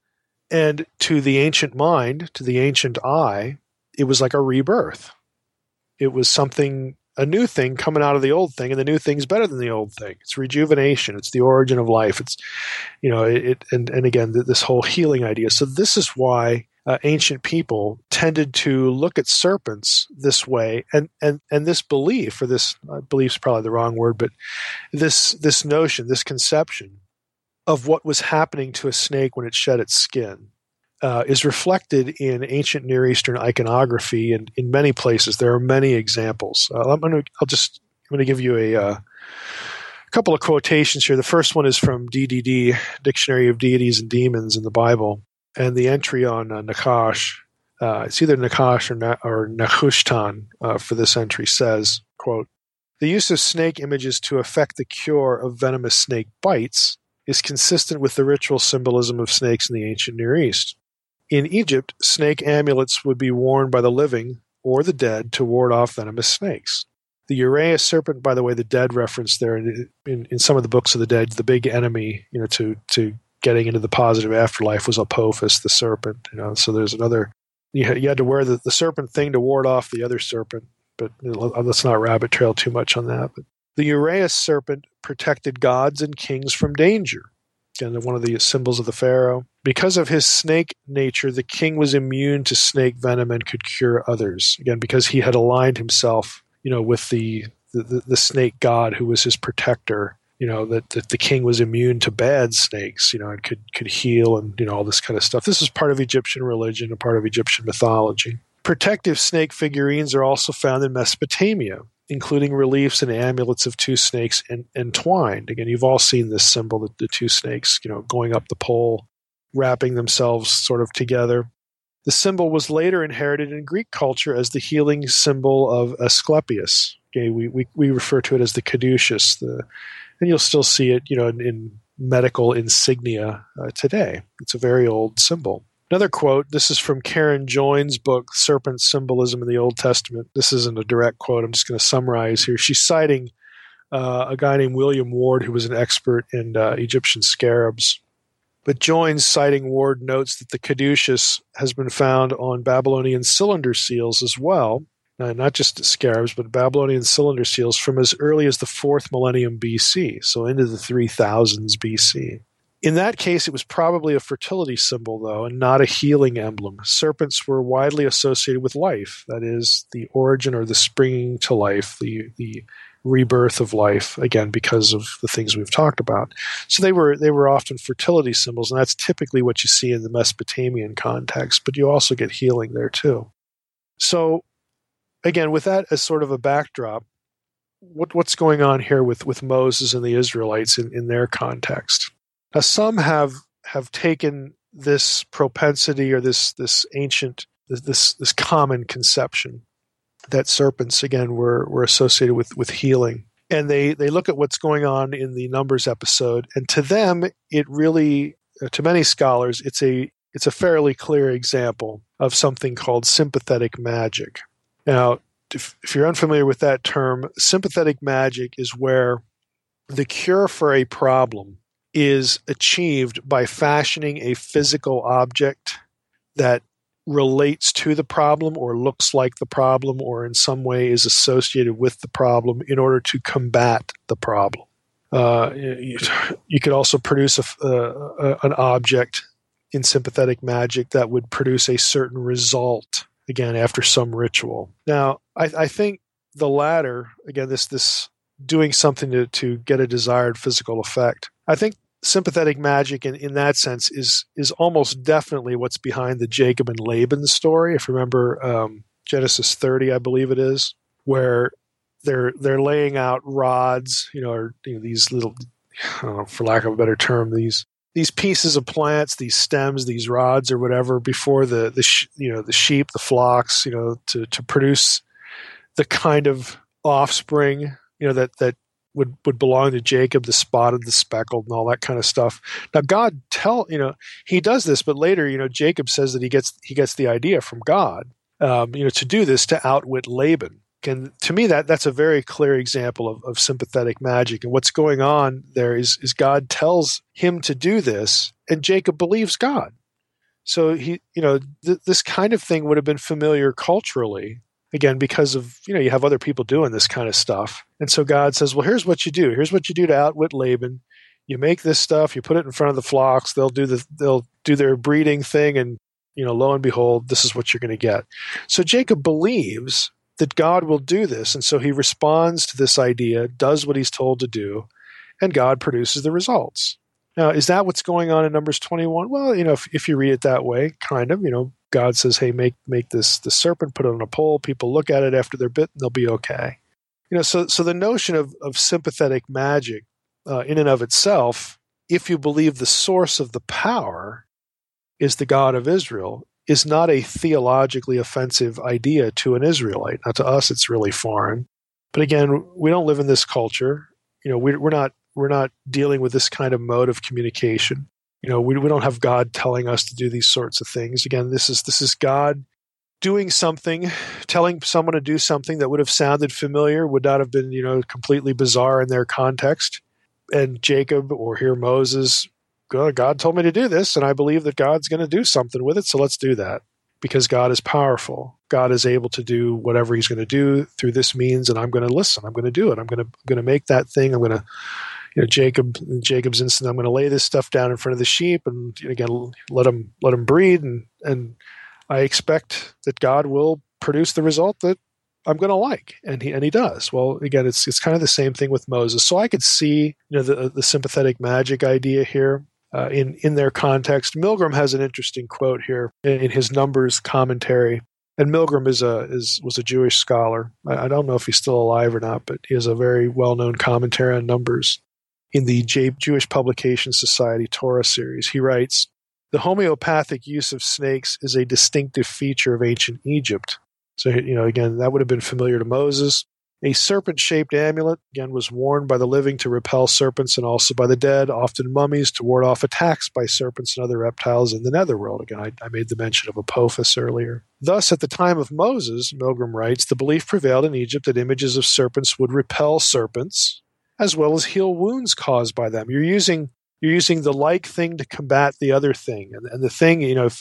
And to the ancient mind, to the ancient eye, it was like a rebirth. It was something, a new thing coming out of the old thing, and the new thing's better than the old thing. It's rejuvenation. It's the origin of life. It's, and again, this whole healing idea. So this is why ancient people tended to look at serpents this way, and this belief, or this belief's probably the wrong word, but this notion, this conception of what was happening to a snake when it shed its skin is reflected in ancient Near Eastern iconography, and in many places there are many examples. I'm going to give you a couple of quotations here. The first one is from DDD, Dictionary of Deities and Demons in the Bible, and the entry on Nakash, it's either Nakash or Nehushtan for this entry, says, quote, "The use of snake images to effect the cure of venomous snake bites is consistent with the ritual symbolism of snakes in the ancient Near East. In Egypt, snake amulets would be worn by the living or the dead to ward off venomous snakes. The Uraeus serpent, by the way, the dead reference there in some of the books of the dead, the big enemy, to getting into the positive afterlife was Apophis, the serpent. So there's another. You had to wear the serpent thing to ward off the other serpent, but let's not rabbit trail too much on that. But the Uraeus serpent protected gods and kings from danger. Again, one of the symbols of the pharaoh. Because of his snake nature, the king was immune to snake venom and could cure others. Again, because he had aligned himself, with the snake god who was his protector. That the king was immune to bad snakes, and could heal and all this kind of stuff. This is part of Egyptian religion, a part of Egyptian mythology. Protective snake figurines are also found in Mesopotamia, including reliefs and amulets of two snakes entwined. Again, you've all seen this symbol, the two snakes, going up the pole, wrapping themselves sort of together. The symbol was later inherited in Greek culture as the healing symbol of Asclepius. Okay, we refer to it as the caduceus, and you'll still see it, in medical insignia today. It's a very old symbol. Another quote, this is from Karen Joines' book, Serpent Symbolism in the Old Testament. This isn't a direct quote. I'm just going to summarize here. She's citing a guy named William Ward, who was an expert in Egyptian scarabs. But Joines, citing Ward, notes that the caduceus has been found on Babylonian cylinder seals as well, not just scarabs, but Babylonian cylinder seals from as early as the 4th millennium BC, so into the 3000s BC. In that case, it was probably a fertility symbol, though, and not a healing emblem. Serpents were widely associated with life, that is, the origin or the springing to life, the rebirth of life, again, because of the things we've talked about. So they were often fertility symbols, and that's typically what you see in the Mesopotamian context, but you also get healing there too. So, again, with that as sort of a backdrop, what's going on here with Moses and the Israelites in their context? Now, some have taken this propensity or this ancient, this common conception that serpents, again, were associated with healing. And they look at what's going on in the Numbers episode, and to them, it really, to many scholars, it's a fairly clear example of something called sympathetic magic. Now, if you're unfamiliar with that term, sympathetic magic is where the cure for a problem is achieved by fashioning a physical object that relates to the problem or looks like the problem or in some way is associated with the problem in order to combat the problem. You could also produce an object in sympathetic magic that would produce a certain result, again, after some ritual. Now, I think the latter, again, this doing something to get a desired physical effect, I think sympathetic magic in that sense is almost definitely what's behind the Jacob and Laban story. If you remember Genesis 30, I believe it is, where they're laying out rods, these little, for lack of a better term, these pieces of plants, these stems, these rods or whatever, before the sheep, the flocks, to produce the kind of offspring, that would belong to Jacob, the spotted, the speckled, and all that kind of stuff. Now, God he does this, but later, Jacob says that he gets the idea from God, to do this to outwit Laban. And to me, that's a very clear example of sympathetic magic. And what's going on there is God tells him to do this, and Jacob believes God. So this kind of thing would have been familiar culturally. Again, because of, you have other people doing this kind of stuff. And so God says, well, here's what you do. Here's what you do to outwit Laban. You make this stuff, you put it in front of the flocks, they'll do their breeding thing, and, lo and behold, this is what you're going to get. So Jacob believes that God will do this, and so he responds to this idea, does what he's told to do, and God produces the results. Now, is that what's going on in Numbers 21? Well, if you read it that way, kind of, God says, hey, make the serpent, put it on a pole, people look at it after they're bitten, they'll be okay. So the notion of sympathetic magic in and of itself, if you believe the source of the power is the God of Israel, is not a theologically offensive idea to an Israelite. Now, to us, it's really foreign. But again, we don't live in this culture. We're not dealing with this kind of mode of communication. We don't have God telling us to do these sorts of things. Again, this is God doing something, telling someone to do something that would have sounded familiar, would not have been, completely bizarre in their context. And Jacob, or here Moses, God told me to do this, and I believe that God's going to do something with it, so let's do that. Because God is powerful. God is able to do whatever he's going to do through this means, and I'm going to listen. I'm going to do it. I'm going to make that thing. I'm going to Jacob's instant, I'm going to lay this stuff down in front of the sheep and again let them breed, and I expect that God will produce the result that I'm going to like, and he does. Well, again, it's kind of the same thing with Moses. So I could see the sympathetic magic idea here in their context. Milgram has an interesting quote here in his Numbers commentary. And Milgram was a Jewish scholar. I don't know if he's still alive or not, but he has a very well-known commentary on Numbers in the Jewish Publication Society Torah series. He writes, the homeopathic use of snakes is a distinctive feature of ancient Egypt. So, again, that would have been familiar to Moses. A serpent-shaped amulet, again, was worn by the living to repel serpents and also by the dead, often mummies, to ward off attacks by serpents and other reptiles in the netherworld. Again, I made the mention of Apophis earlier. Thus, at the time of Moses, Milgram writes, the belief prevailed in Egypt that images of serpents would repel serpents, as well as heal wounds caused by them. You're using the like thing to combat the other thing. And the thing,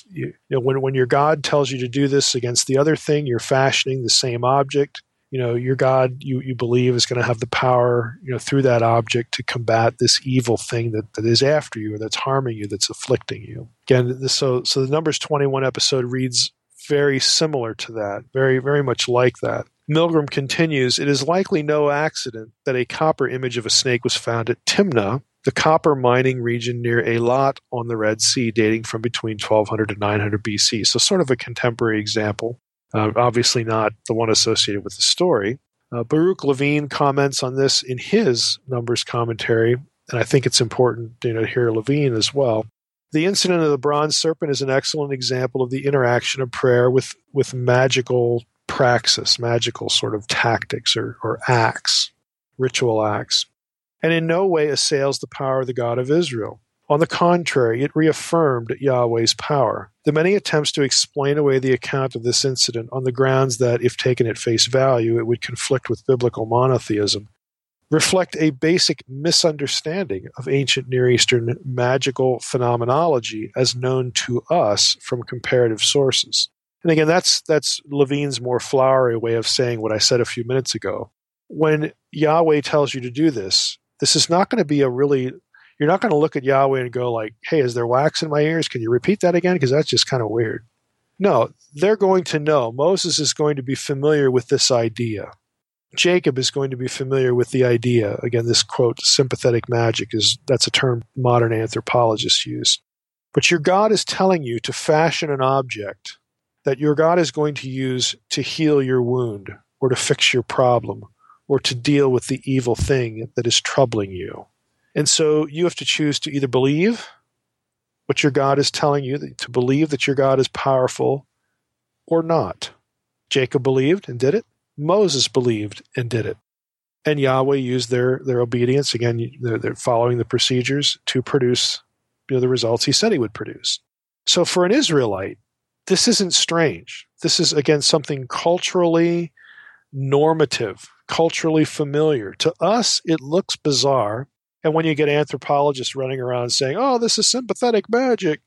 when your God tells you to do this against the other thing, you're fashioning the same object. Your God, you believe, is going to have the power, through that object to combat this evil thing that is after you, or that's harming you, that's afflicting you. Again, so the Numbers 21 episode reads very similar to that, very, very much like that. Milgram continues, it is likely no accident that a copper image of a snake was found at Timnah, the copper mining region near Eilat on the Red Sea, dating from between 1200 to 900 BC. So sort of a contemporary example. Obviously not the one associated with the story. Baruch Levine comments on this in his Numbers commentary, and I think it's important to hear Levine as well. The incident of the bronze serpent is an excellent example of the interaction of prayer with magical praxis, magical sort of tactics or acts, ritual acts, and in no way assails the power of the God of Israel. On the contrary, it reaffirmed Yahweh's power. The many attempts to explain away the account of this incident on the grounds that, if taken at face value, it would conflict with biblical monotheism, reflect a basic misunderstanding of ancient Near Eastern magical phenomenology as known to us from comparative sources. And again, that's Levine's more flowery way of saying what I said a few minutes ago. When Yahweh tells you to do this is not going to be you're not going to look at Yahweh and go like, hey, is there wax in my ears? Can you repeat that again? Because that's just kind of weird. No, they're going to know. Moses is going to be familiar with this idea. Jacob is going to be familiar with the idea. Again, this quote, sympathetic magic, that's a term modern anthropologists use. But your God is telling you to fashion an object that your God is going to use to heal your wound or to fix your problem or to deal with the evil thing that is troubling you. And so you have to choose to either believe what your God is telling you, to believe that your God is powerful, or not. Jacob believed and did it. Moses believed and did it. And Yahweh used their obedience. Again, they're following the procedures to produce the results he said he would produce. So for an Israelite, this isn't strange. This is, again, something culturally normative, culturally familiar. To us, it looks bizarre. And when you get anthropologists running around saying, oh, this is sympathetic magic,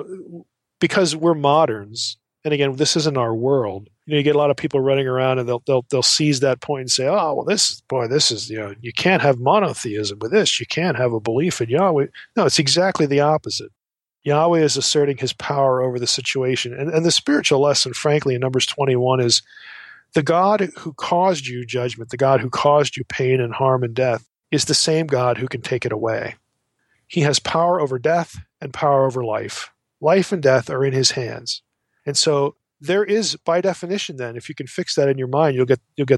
because we're moderns, and again, this isn't our world, you get a lot of people running around and they'll seize that point and say, oh, well, this is, you can't have monotheism with this. You can't have a belief in Yahweh. No, it's exactly the opposite. Yahweh is asserting his power over the situation. And the spiritual lesson, frankly, in Numbers 21 is the God who caused you judgment, the God who caused you pain and harm and death, is the same God who can take it away. He has power over death and power over life. Life and death are in his hands. And so there is, by definition then, if you can fix that in your mind, you'll get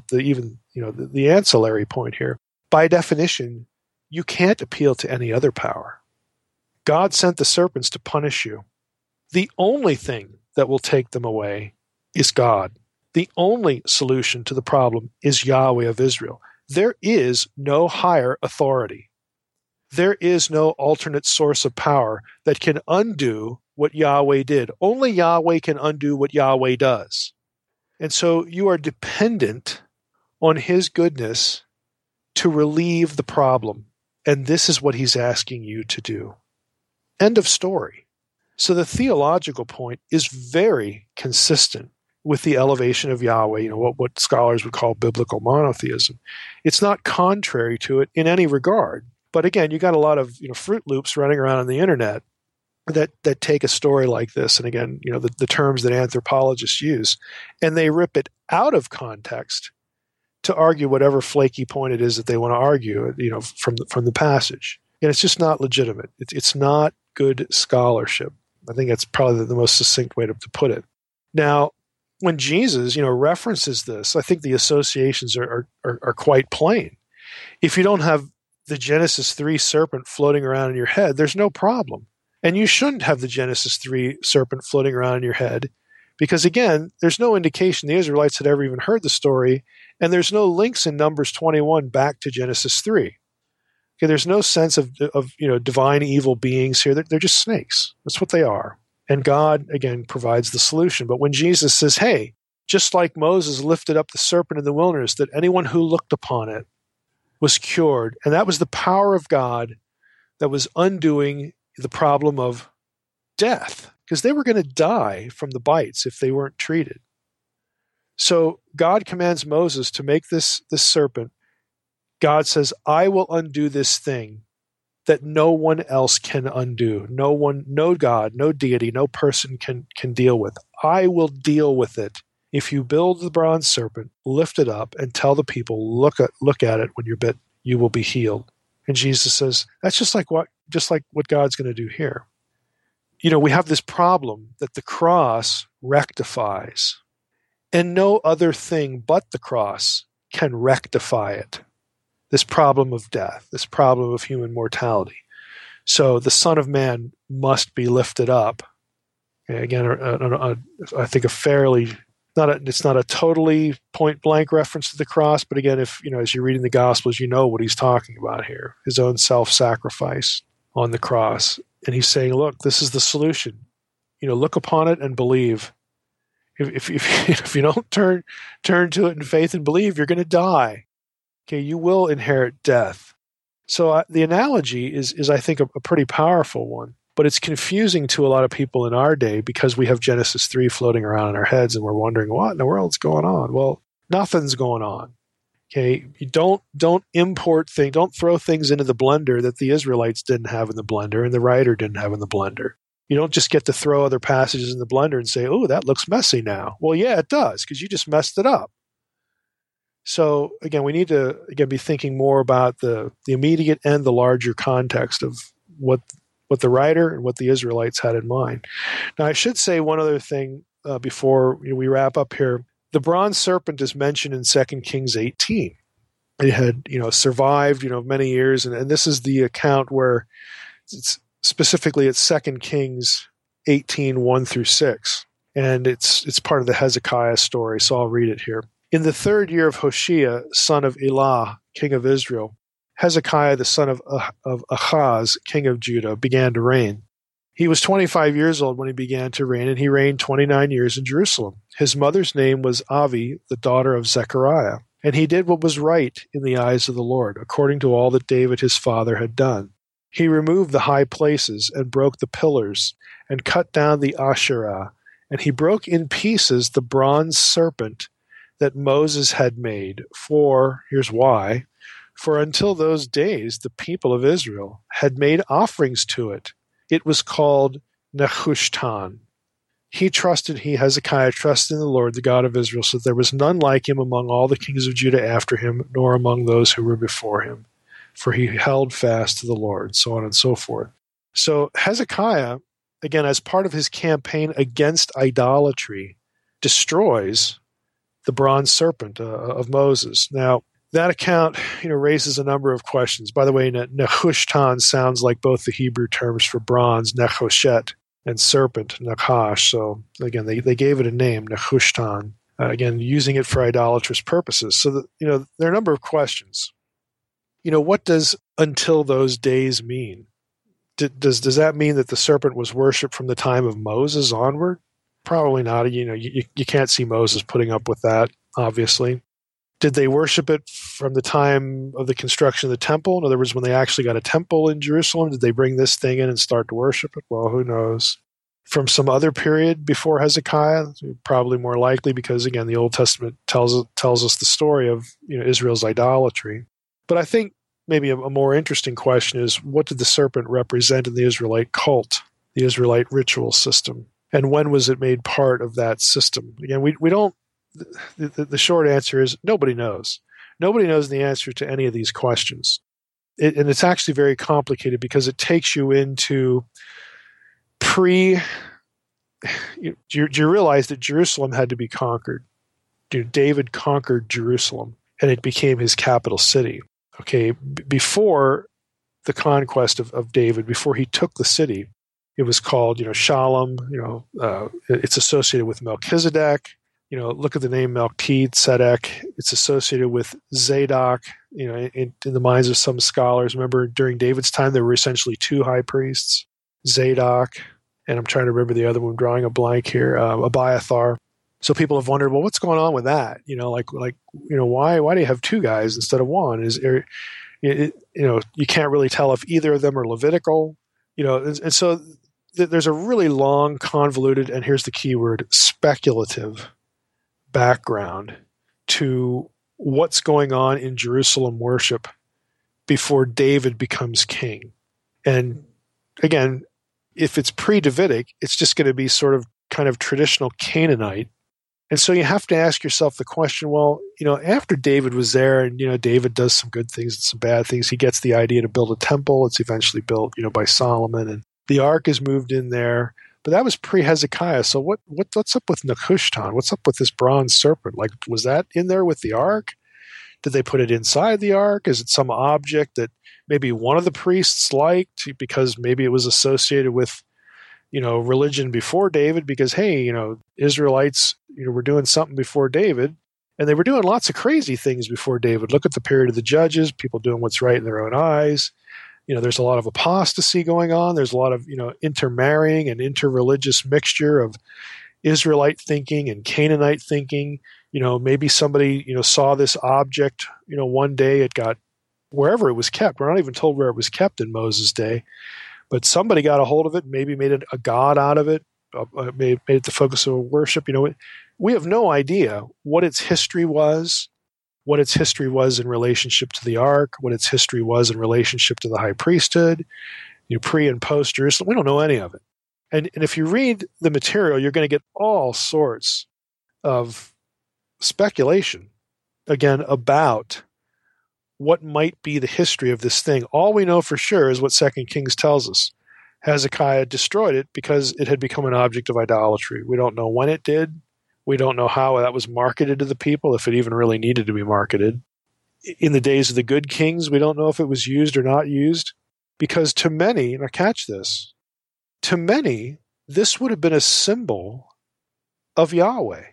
the ancillary point here. By definition, you can't appeal to any other power. God sent the serpents to punish you. The only thing that will take them away is God. The only solution to the problem is Yahweh of Israel. There is no higher authority. There is no alternate source of power that can undo what Yahweh did. Only Yahweh can undo what Yahweh does. And so you are dependent on his goodness to relieve the problem. And this is what he's asking you to do. End of story. So the theological point is very consistent with the elevation of Yahweh, what scholars would call biblical monotheism. It's not contrary to it in any regard. But again, you got a lot of Fruit Loops running around on the internet that take a story like this, and again, the terms that anthropologists use, and they rip it out of context to argue whatever flaky point it is that they want to argue, from the passage. And it's just not legitimate. It's not good scholarship. I think that's probably the most succinct way to put it. Now, when Jesus, references this, I think the associations are quite plain. If you don't have the Genesis 3 serpent floating around in your head, there's no problem. And you shouldn't have the Genesis 3 serpent floating around in your head Because again, there's no indication the Israelites had ever even heard the story, and there's no links in Numbers 21 back to Genesis 3. Okay, there's no sense of divine evil beings here. They're just snakes. That's what they are. And God, again, provides the solution. But when Jesus says, hey, just like Moses lifted up the serpent in the wilderness, that anyone who looked upon it was cured. And that was the power of God that was undoing the problem of death, because they were going to die from the bites if they weren't treated. So God commands Moses to make this serpent. God says, I will undo this thing that no one else can undo. No one, no God, no deity, no person can deal with. I will deal with it. If you build the bronze serpent, lift it up, and tell the people, look at it when you're bit, you will be healed. And Jesus says, that's just like what God's going to do here. We have this problem that the cross rectifies, and no other thing but the cross can rectify it. This problem of death, this problem of human mortality. So the Son of Man must be lifted up. Again, I think it's not a totally point-blank reference to the cross, but again, if as you're reading the Gospels, you know what he's talking about here, his own self-sacrifice on the cross. And he's saying, look, this is the solution. Look upon it and believe. If you don't turn to it in faith and believe, you're going to die. Okay, you will inherit death. So the analogy is I think, a pretty powerful one, but it's confusing to a lot of people in our day because we have Genesis 3 floating around in our heads and we're wondering, what in the world's going on? Well, nothing's going on. Okay, you don't import things, don't throw things into the blender that the Israelites didn't have in the blender and the writer didn't have in the blender. You don't just get to throw other passages in the blender and say, oh, that looks messy now. Well, yeah, it does, because you just messed it up. So again, we need to be thinking more about the immediate and the larger context of what the writer and what the Israelites had in mind. Now, I should say one other thing before we wrap up here. The bronze serpent is mentioned in 2 Kings 18. It had survived many years, and this is the account where it's specifically it's 2 Kings 18, 1 through 6, and it's part of the Hezekiah story. So I'll read it here. In the 3rd year of Hoshea, son of Elah, king of Israel, Hezekiah, the son of Ahaz, king of Judah, began to reign. He was 25 years old when he began to reign, and he reigned 29 years in Jerusalem. His mother's name was Avi, the daughter of Zechariah, and he did what was right in the eyes of the Lord, according to all that David his father had done. He removed the high places and broke the pillars and cut down the Asherah, and he broke in pieces the bronze serpent that Moses had made. Here's why, for until those days the people of Israel had made offerings to it. It was called Nehushtan. Hezekiah trusted in the Lord, the God of Israel, so that there was none like him among all the kings of Judah after him, nor among those who were before him. For he held fast to the Lord, so on and so forth. So Hezekiah, again, as part of his campaign against idolatry, destroys the bronze serpent of Moses. Now, that account, raises a number of questions. By the way, Nehushtan sounds like both the Hebrew terms for bronze, Nechoshet, and serpent, Nachash. So again, they gave it a name, Nehushtan. Again, using it for idolatrous purposes. So there are a number of questions. What does until those days mean? Does that mean that the serpent was worshipped from the time of Moses onward? Probably not. You can't see Moses putting up with that, obviously. Did they worship it from the time of the construction of the temple? In other words, when they actually got a temple in Jerusalem, did they bring this thing in and start to worship it? Well, who knows? From some other period before Hezekiah? Probably more likely, because again, the Old Testament tells us the story of Israel's idolatry. But I think maybe a more interesting question is, what did the serpent represent in the Israelite cult, the Israelite ritual system? And when was it made part of that system? Again, we don't. The short answer is nobody knows. Nobody knows the answer to any of these questions. And it's actually very complicated because it takes you into do you realize that Jerusalem had to be conquered? David conquered Jerusalem, and it became his capital city. Okay, before the conquest of David, before he took the city, It was called, Shalom. It's associated with Melchizedek. Look at the name Melchizedek. It's associated with Zadok. In the minds of some scholars, remember during David's time there were essentially two high priests, Zadok, and I'm trying to remember the other one. I'm drawing a blank here, Abiathar. So people have wondered, well, what's going on with that? Why do you have two guys instead of one? You can't really tell if either of them are Levitical. And so there's a really long, convoluted, and here's the key word, speculative background to what's going on in Jerusalem worship before David becomes king. And again, if it's pre-Davidic, it's just going to be sort of kind of traditional Canaanite. And so you have to ask yourself the question, well, after David was there and, David does some good things and some bad things, he gets the idea to build a temple. It's eventually built, by Solomon, and the ark is moved in there. But that was pre-Hezekiah. So what's up with Nehushtan? What's up with this bronze serpent? Like, was that in there with the ark? Did they put it inside the ark? Is it some object that maybe one of the priests liked because maybe it was associated with, religion before David? Because, hey, Israelites, were doing something before David, and they were doing lots of crazy things before David. Look at the period of the Judges, people doing what's right in their own eyes. There's a lot of apostasy going on. There's a lot of, intermarrying and interreligious mixture of Israelite thinking and Canaanite thinking. Maybe somebody, saw this object, one day it got wherever it was kept. We're not even told where it was kept in Moses' day, but somebody got a hold of it, maybe made it a god out of it, made it the focus of worship. We have no idea what its history was, what its history was in relationship to the ark, what its history was in relationship to the high priesthood, pre and post Jerusalem. We don't know any of it. And if you read the material, you're going to get all sorts of speculation, again, about what might be the history of this thing. All we know for sure is what 2 Kings tells us. Hezekiah destroyed it because it had become an object of idolatry. We don't know when it did. We don't know how that was marketed to the people, if it even really needed to be marketed. In the days of the good kings, we don't know if it was used or not used, because to many, now catch this, to many, this would have been a symbol of Yahweh.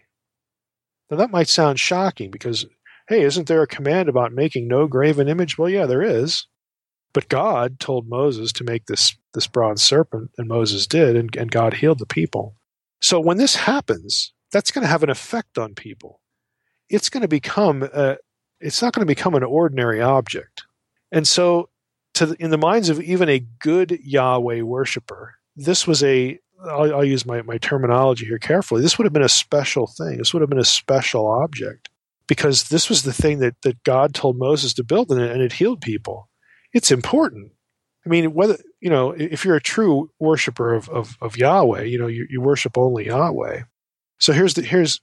Now that might sound shocking because, hey, isn't there a command about making no graven image? Well, yeah, there is. But God told Moses to make this bronze serpent, and Moses did, and God healed the people. So when this happens, that's going to have an effect on people. It's going to become it's not going to become an ordinary object. And so in the minds of even a good Yahweh worshiper, this was I'll use my terminology here carefully, this would have been a special thing. This would have been a special object because this was the thing that God told Moses to build, and it healed people. It's important. I mean, whether, if you're a true worshiper of Yahweh, you worship only Yahweh. So here's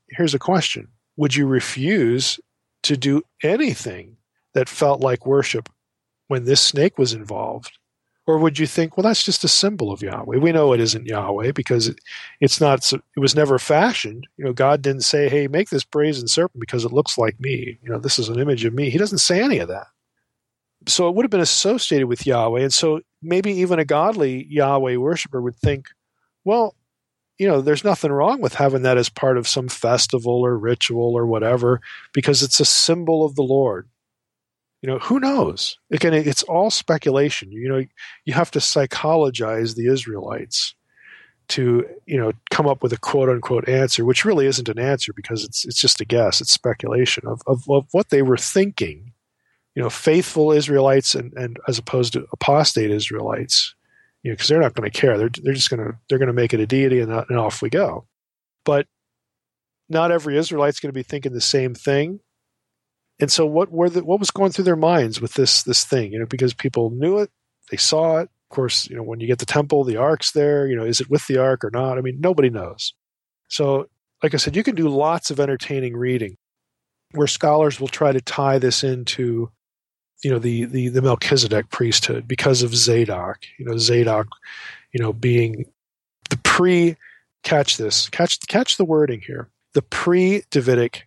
a question. Would you refuse to do anything that felt like worship when this snake was involved? Or would you think, well, that's just a symbol of Yahweh? We know it isn't Yahweh because it was never fashioned. God didn't say, hey, make this brazen serpent because it looks like me. This is an image of me. He doesn't say any of that. So it would have been associated with Yahweh. And so maybe even a godly Yahweh worshiper would think, well, there's nothing wrong with having that as part of some festival or ritual or whatever, because it's a symbol of the Lord. Who knows? Again, it's all speculation. You have to psychologize the Israelites to, come up with a quote unquote answer, which really isn't an answer because it's just a guess. It's speculation of what they were thinking. Faithful Israelites and as opposed to apostate Israelites. Because they're not going to care. They're just going to make it a deity and off we go. But not every Israelite's going to be thinking the same thing. And so what was going through their minds with this thing? Because people knew it, they saw it. Of course, when you get the temple, the ark's there. Is it with the ark or not? I mean, nobody knows. So, like I said, you can do lots of entertaining reading where scholars will try to tie this into the Melchizedek priesthood because of Zadok. Zadok, being the catch the wording here, the pre-Davidic,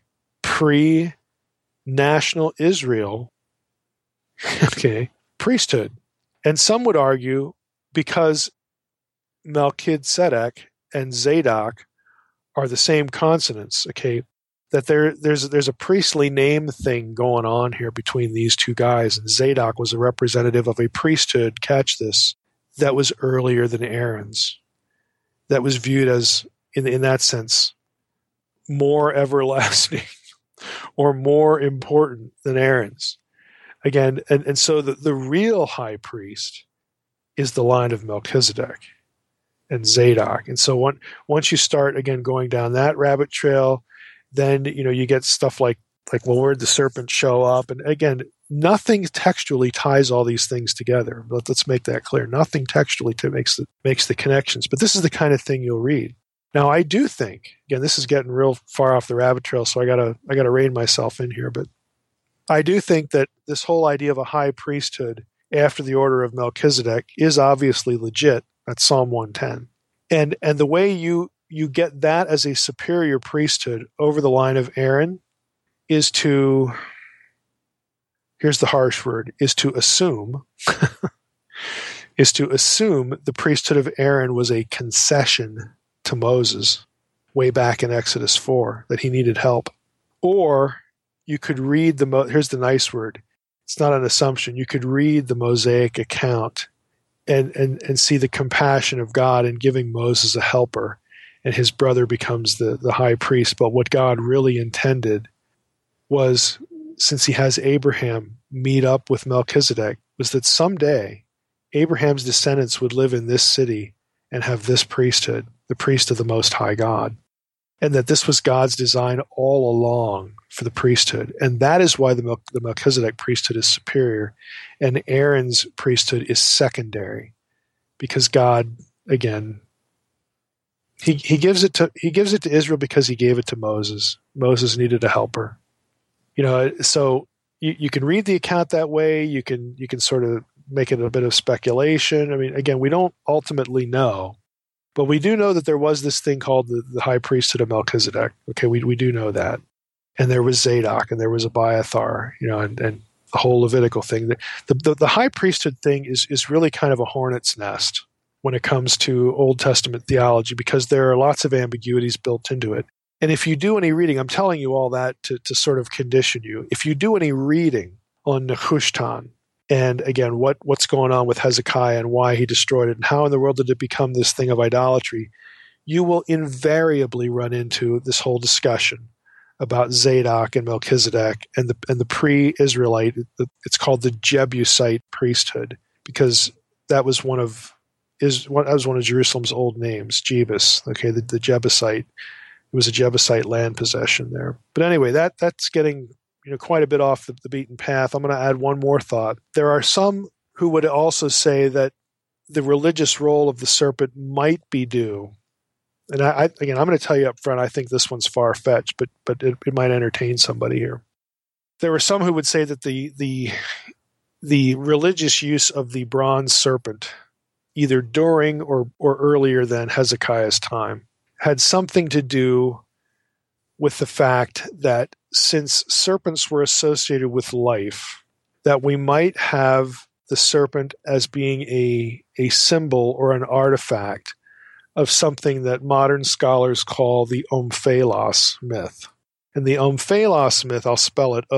pre-national Israel, priesthood. And some would argue because Melchizedek and Zadok are the same consonants, okay, that there's a priestly name thing going on here between these two guys, and Zadok was a representative of a priesthood, catch this, that was earlier than Aaron's, that was viewed as, in that sense, more everlasting or more important than Aaron's. Again, and so the real high priest is the line of Melchizedek and Zadok. And so once you start, again, going down that rabbit trail, then you get stuff like, well, where'd the serpent show up? And again, nothing textually ties all these things together. Let's make that clear. Nothing textually makes the connections. But this is the kind of thing you'll read. Now, I do think, again, this is getting real far off the rabbit trail, so I gotta rein myself in here. But I do think that this whole idea of a high priesthood after the order of Melchizedek is obviously legit. That's Psalm 110. And the way you get that as a superior priesthood over the line of Aaron is to, here's the harsh word, is to assume the priesthood of Aaron was a concession to Moses way back in Exodus 4, that he needed help. Or you could read here's the nice word, it's not an assumption, you could read the Mosaic account and see the compassion of God in giving Moses a helper, and his brother becomes the high priest. But what God really intended was, since he has Abraham meet up with Melchizedek, was that someday Abraham's descendants would live in this city and have this priesthood, the priest of the Most High God. And that this was God's design all along for the priesthood. And that is why the Melchizedek priesthood is superior and Aaron's priesthood is secondary. Because God, again, he gives it to Israel because he gave it to Moses. Moses needed a helper. So you can read the account that way. You can sort of make it a bit of speculation. I mean, again, we don't ultimately know. But we do know that there was this thing called the high priesthood of Melchizedek. Okay, we do know that. And there was Zadok, and there was Abiathar, and the whole Levitical thing. The high priesthood thing is really kind of a hornet's nest when it comes to Old Testament theology, because there are lots of ambiguities built into it. And if you do any reading, I'm telling you all that to sort of condition you. If you do any reading on Nehushtan, and again, what's going on with Hezekiah and why he destroyed it and how in the world did it become this thing of idolatry, you will invariably run into this whole discussion about Zadok and Melchizedek and the pre-Israelite, it's called the Jebusite priesthood, because that was one of Jerusalem's old names, Jebus. Okay, the Jebusite. It was a Jebusite land possession there. But anyway, that's getting quite a bit off the beaten path. I'm going to add one more thought. There are some who would also say that the religious role of the serpent might be due. And I'm going to tell you up front, I think this one's far-fetched, but it might entertain somebody here. There were some who would say that the religious use of the bronze serpent, either during or earlier than Hezekiah's time, had something to do with the fact that since serpents were associated with life, that we might have the serpent as being a symbol or an artifact of something that modern scholars call the Omphalos myth. And the Omphalos myth, I'll spell it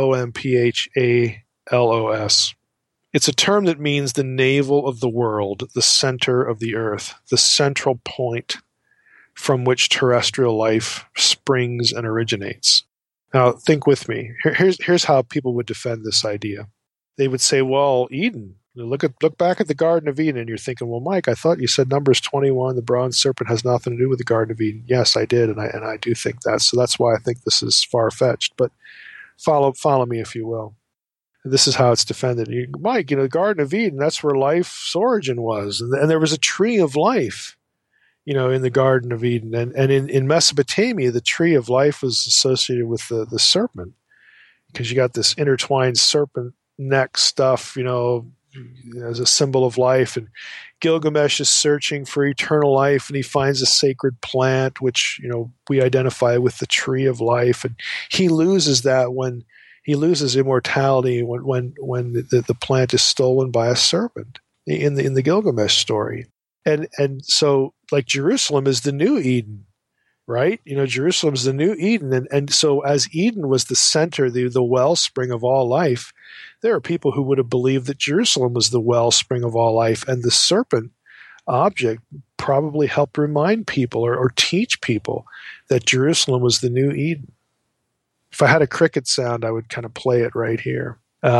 Omphalos. It's a term that means the navel of the world, the center of the earth, the central point from which terrestrial life springs and originates. Now, think with me. Here's how people would defend this idea. They would say, well, Eden, look back at the Garden of Eden, and you're thinking, well, Mike, I thought you said Numbers 21, the bronze serpent has nothing to do with the Garden of Eden. Yes, I did, and I do think that. So that's why I think this is far-fetched. But follow me, if you will. This is how it's defended. Mike, the Garden of Eden, that's where life's origin was. And there was a tree of life, in the Garden of Eden. And in Mesopotamia, the tree of life was associated with the serpent, because you got this intertwined serpent neck stuff, as a symbol of life. And Gilgamesh is searching for eternal life, and he finds a sacred plant, which, we identify with the tree of life. And he loses that when he loses immortality when the plant is stolen by a serpent in the Gilgamesh story. And so, like, Jerusalem is the new Eden, right? Jerusalem is the new Eden. And so as Eden was the center, the wellspring of all life, there are people who would have believed that Jerusalem was the wellspring of all life. And the serpent object probably helped remind people or teach people that Jerusalem was the new Eden. If I had a cricket sound, I would kind of play it right here.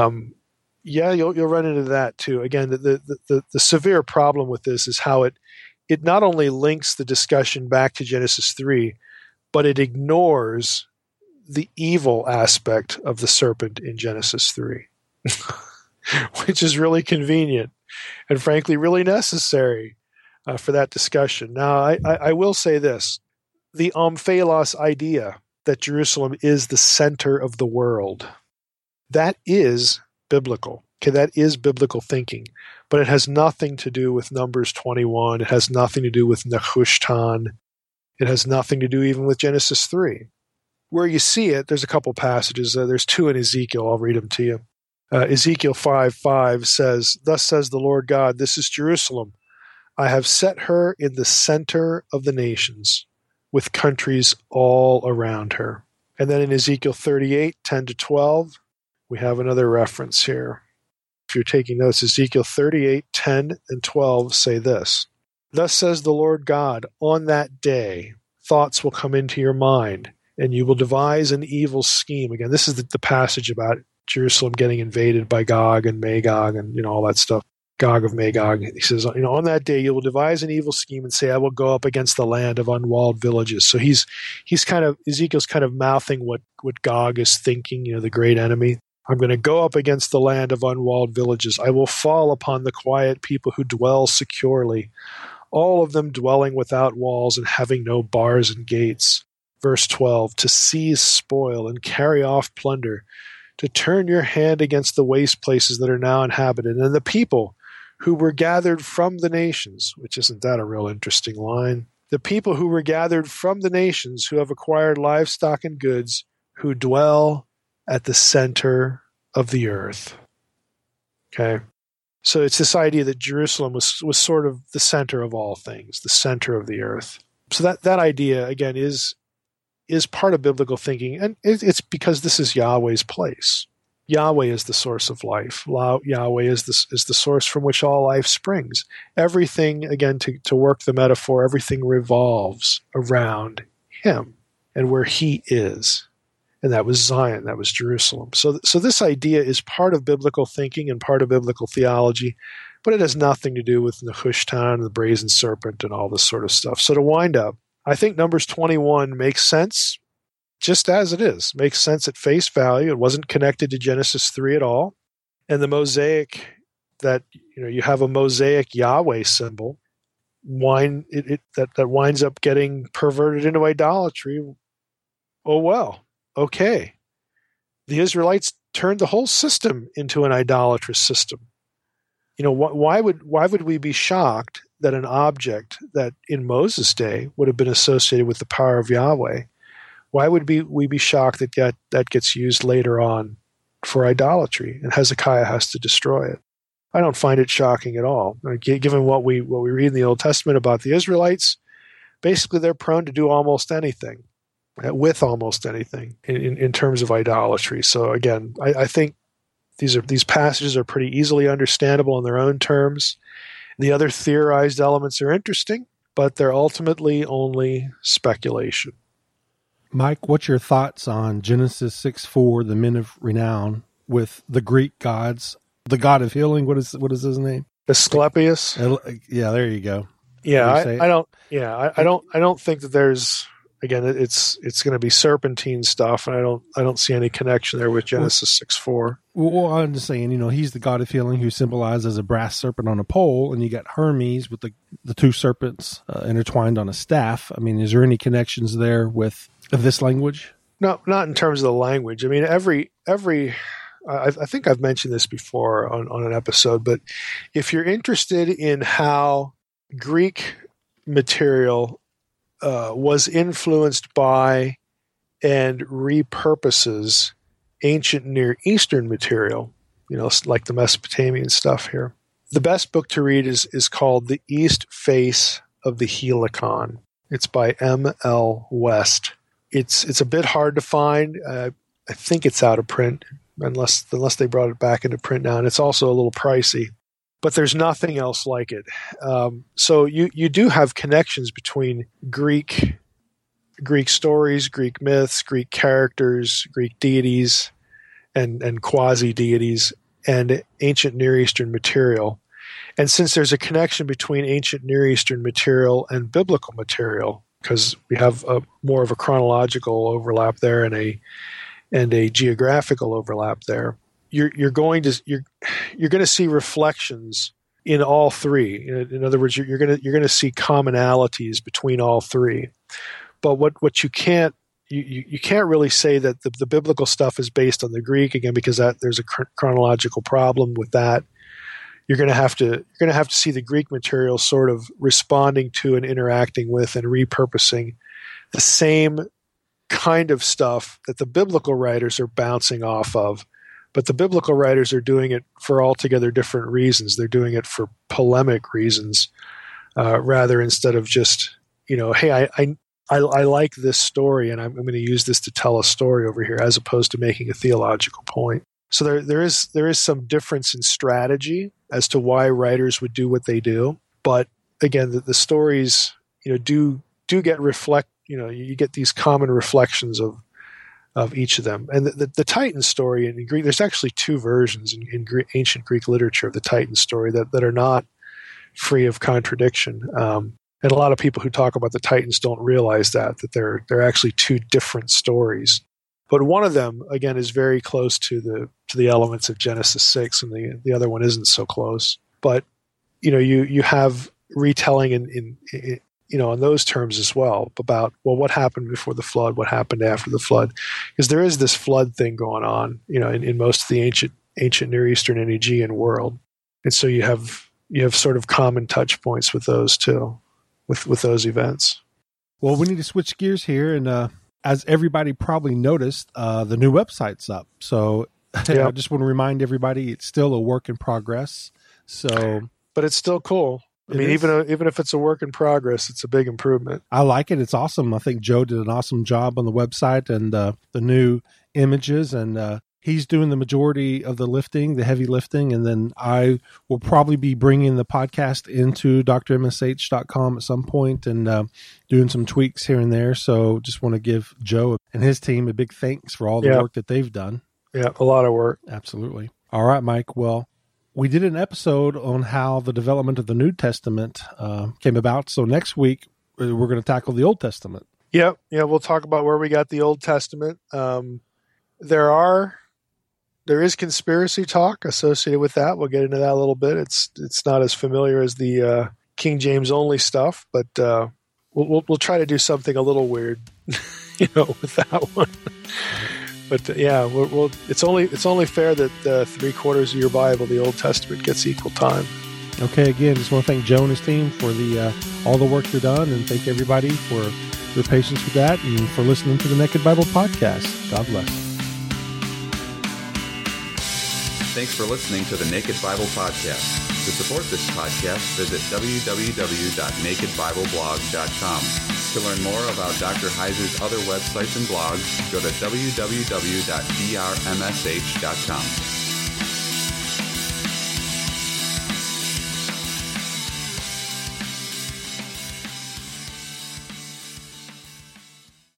You'll run into that too. Again, the severe problem with this is how it not only links the discussion back to Genesis 3, but it ignores the evil aspect of the serpent in Genesis 3, which is really convenient and frankly really necessary for that discussion. Now, I will say this. The omphalos idea that Jerusalem is the center of the world, that is biblical. Okay, that is biblical thinking, but it has nothing to do with Numbers 21. It has nothing to do with Nehushtan. It has nothing to do even with Genesis 3. Where you see it, there's a couple passages. There's two in Ezekiel. I'll read them to you. Ezekiel 5:5 says, "Thus says the Lord God, this is Jerusalem. I have set her in the center of the nations, with countries all around her." And then in Ezekiel 38:10-12, we have another reference here. If you're taking notes, Ezekiel 38:10 and 12 say this: "Thus says the Lord God, on that day thoughts will come into your mind, and you will devise an evil scheme." Again, this is the passage about Jerusalem getting invaded by Gog and Magog and all that stuff. Gog of Magog. He says, on that day you will devise an evil scheme and say, "I will go up against the land of unwalled villages." So Ezekiel's kind of mouthing what Gog is thinking, the great enemy. "I'm going to go up against the land of unwalled villages. I will fall upon the quiet people who dwell securely, all of them dwelling without walls and having no bars and gates." Verse 12, "To seize spoil and carry off plunder, to turn your hand against the waste places that are now inhabited, and the people who were gathered from the nations," which isn't that a real interesting line? "The people who were gathered from the nations, who have acquired livestock and goods, who dwell at the center of the earth." Okay. So it's this idea that Jerusalem was sort of the center of all things, the center of the earth. So that idea, again, is part of biblical thinking, and it's because this is Yahweh's place. Yahweh is the source of life. Yahweh is the source from which all life springs. Everything, again, to work the metaphor, everything revolves around him and where he is. And that was Zion, that was Jerusalem. So this idea is part of biblical thinking and part of biblical theology, but it has nothing to do with Nehushtan and the brazen serpent and all this sort of stuff. So to wind up, I think Numbers 21 makes sense just as it is. Makes sense at face value. It wasn't connected to Genesis 3 at all. And the mosaic, that you have a mosaic Yahweh symbol, that winds up getting perverted into idolatry. Oh well, okay. The Israelites turned the whole system into an idolatrous system. Why would we be shocked that an object that in Moses' day would have been associated with the power of Yahweh, why would we be shocked that gets used later on for idolatry and Hezekiah has to destroy it? I don't find it shocking at all. Given what we read in the Old Testament about the Israelites, basically they're prone to do almost anything, with almost anything in terms of idolatry. So again, I think these passages are pretty easily understandable in their own terms. The other theorized elements are interesting, but they're ultimately only speculation. Mike, what's your thoughts on Genesis 6:4, the men of renown, with the Greek gods, the god of healing? What is his name? Asclepius. Yeah, there you go. Yeah, I don't think that there's, again, it's going to be serpentine stuff, and I don't see any connection there with Genesis 6:4. Well, I'm just saying, he's the god of healing who symbolized as a brass serpent on a pole, and you got Hermes with the two serpents intertwined on a staff. I mean, is there any connections there with this language? No, not in terms of the language. I mean, I think I've mentioned this before on an episode, but if you're interested in how Greek material was influenced by and repurposes ancient Near Eastern material, like the Mesopotamian stuff here, the best book to read is called The East Face of the Helicon. It's by M.L. West. It's a bit hard to find. I think it's out of print, unless they brought it back into print now, and it's also a little pricey. But there's nothing else like it. So you do have connections between Greek stories, Greek myths, Greek characters, Greek deities, and quasi-deities, and ancient Near Eastern material. And since there's a connection between ancient Near Eastern material and biblical material, because we have more of a chronological overlap there and a geographical overlap there, you're going to see reflections in all three. In other words, you're going to see commonalities between all three. But what you can't really say that the biblical stuff is based on the Greek, again, because there's a chronological problem with that. You're going to have to see the Greek material sort of responding to and interacting with and repurposing the same kind of stuff that the biblical writers are bouncing off of. But the biblical writers are doing it for altogether different reasons. They're doing it for polemic reasons, rather instead of just, hey, I like this story and I'm going to use this to tell a story over here, as opposed to making a theological point. So there is some difference in strategy as to why writers would do what they do. But again, the stories, do get you get these common reflections of each of them. And the Titan story in Greek, there's actually two versions in ancient Greek literature of the Titan story that are not free of contradiction. And a lot of people who talk about the Titans don't realize that they're actually two different stories. But one of them, again, is very close to the elements of Genesis 6, and the other one isn't so close. But you have retelling in those terms as well, about what happened before the flood, what happened after the flood, because there is this flood thing going on, in most of the ancient Near Eastern and Aegean world, and so you have sort of common touch points with those too, with those events. Well, we need to switch gears here, and as everybody probably noticed, the new website's up. So I just want to remind everybody it's still a work in progress. But it's still cool. I mean, even if it's a work in progress, it's a big improvement. I like it. It's awesome. I think Joe did an awesome job on the website and the new images, and he's doing the majority of the lifting, the heavy lifting, and then I will probably be bringing the podcast into drmsh.com at some point and doing some tweaks here and there. So just want to give Joe and his team a big thanks for all the work that they've done. Yeah, a lot of work. Absolutely. All right, Mike. Well, we did an episode on how the development of the New Testament came about. So next week, we're going to tackle the Old Testament. Yeah, we'll talk about where we got the Old Testament. There is conspiracy talk associated with that. We'll get into that a little bit. It's not as familiar as the King James only stuff, but we'll try to do something a little weird, with that one. But it's only fair that 3/4 of your Bible, the Old Testament, gets equal time. Okay, again, just want to thank Joe and his team for all the work they've done, and thank everybody for your patience with that and for listening to the Naked Bible Podcast. God bless. Thanks for listening to the Naked Bible Podcast. To support this podcast, visit www.nakedbibleblog.com. To learn more about Dr. Heiser's other websites and blogs, go to www.drmsh.com.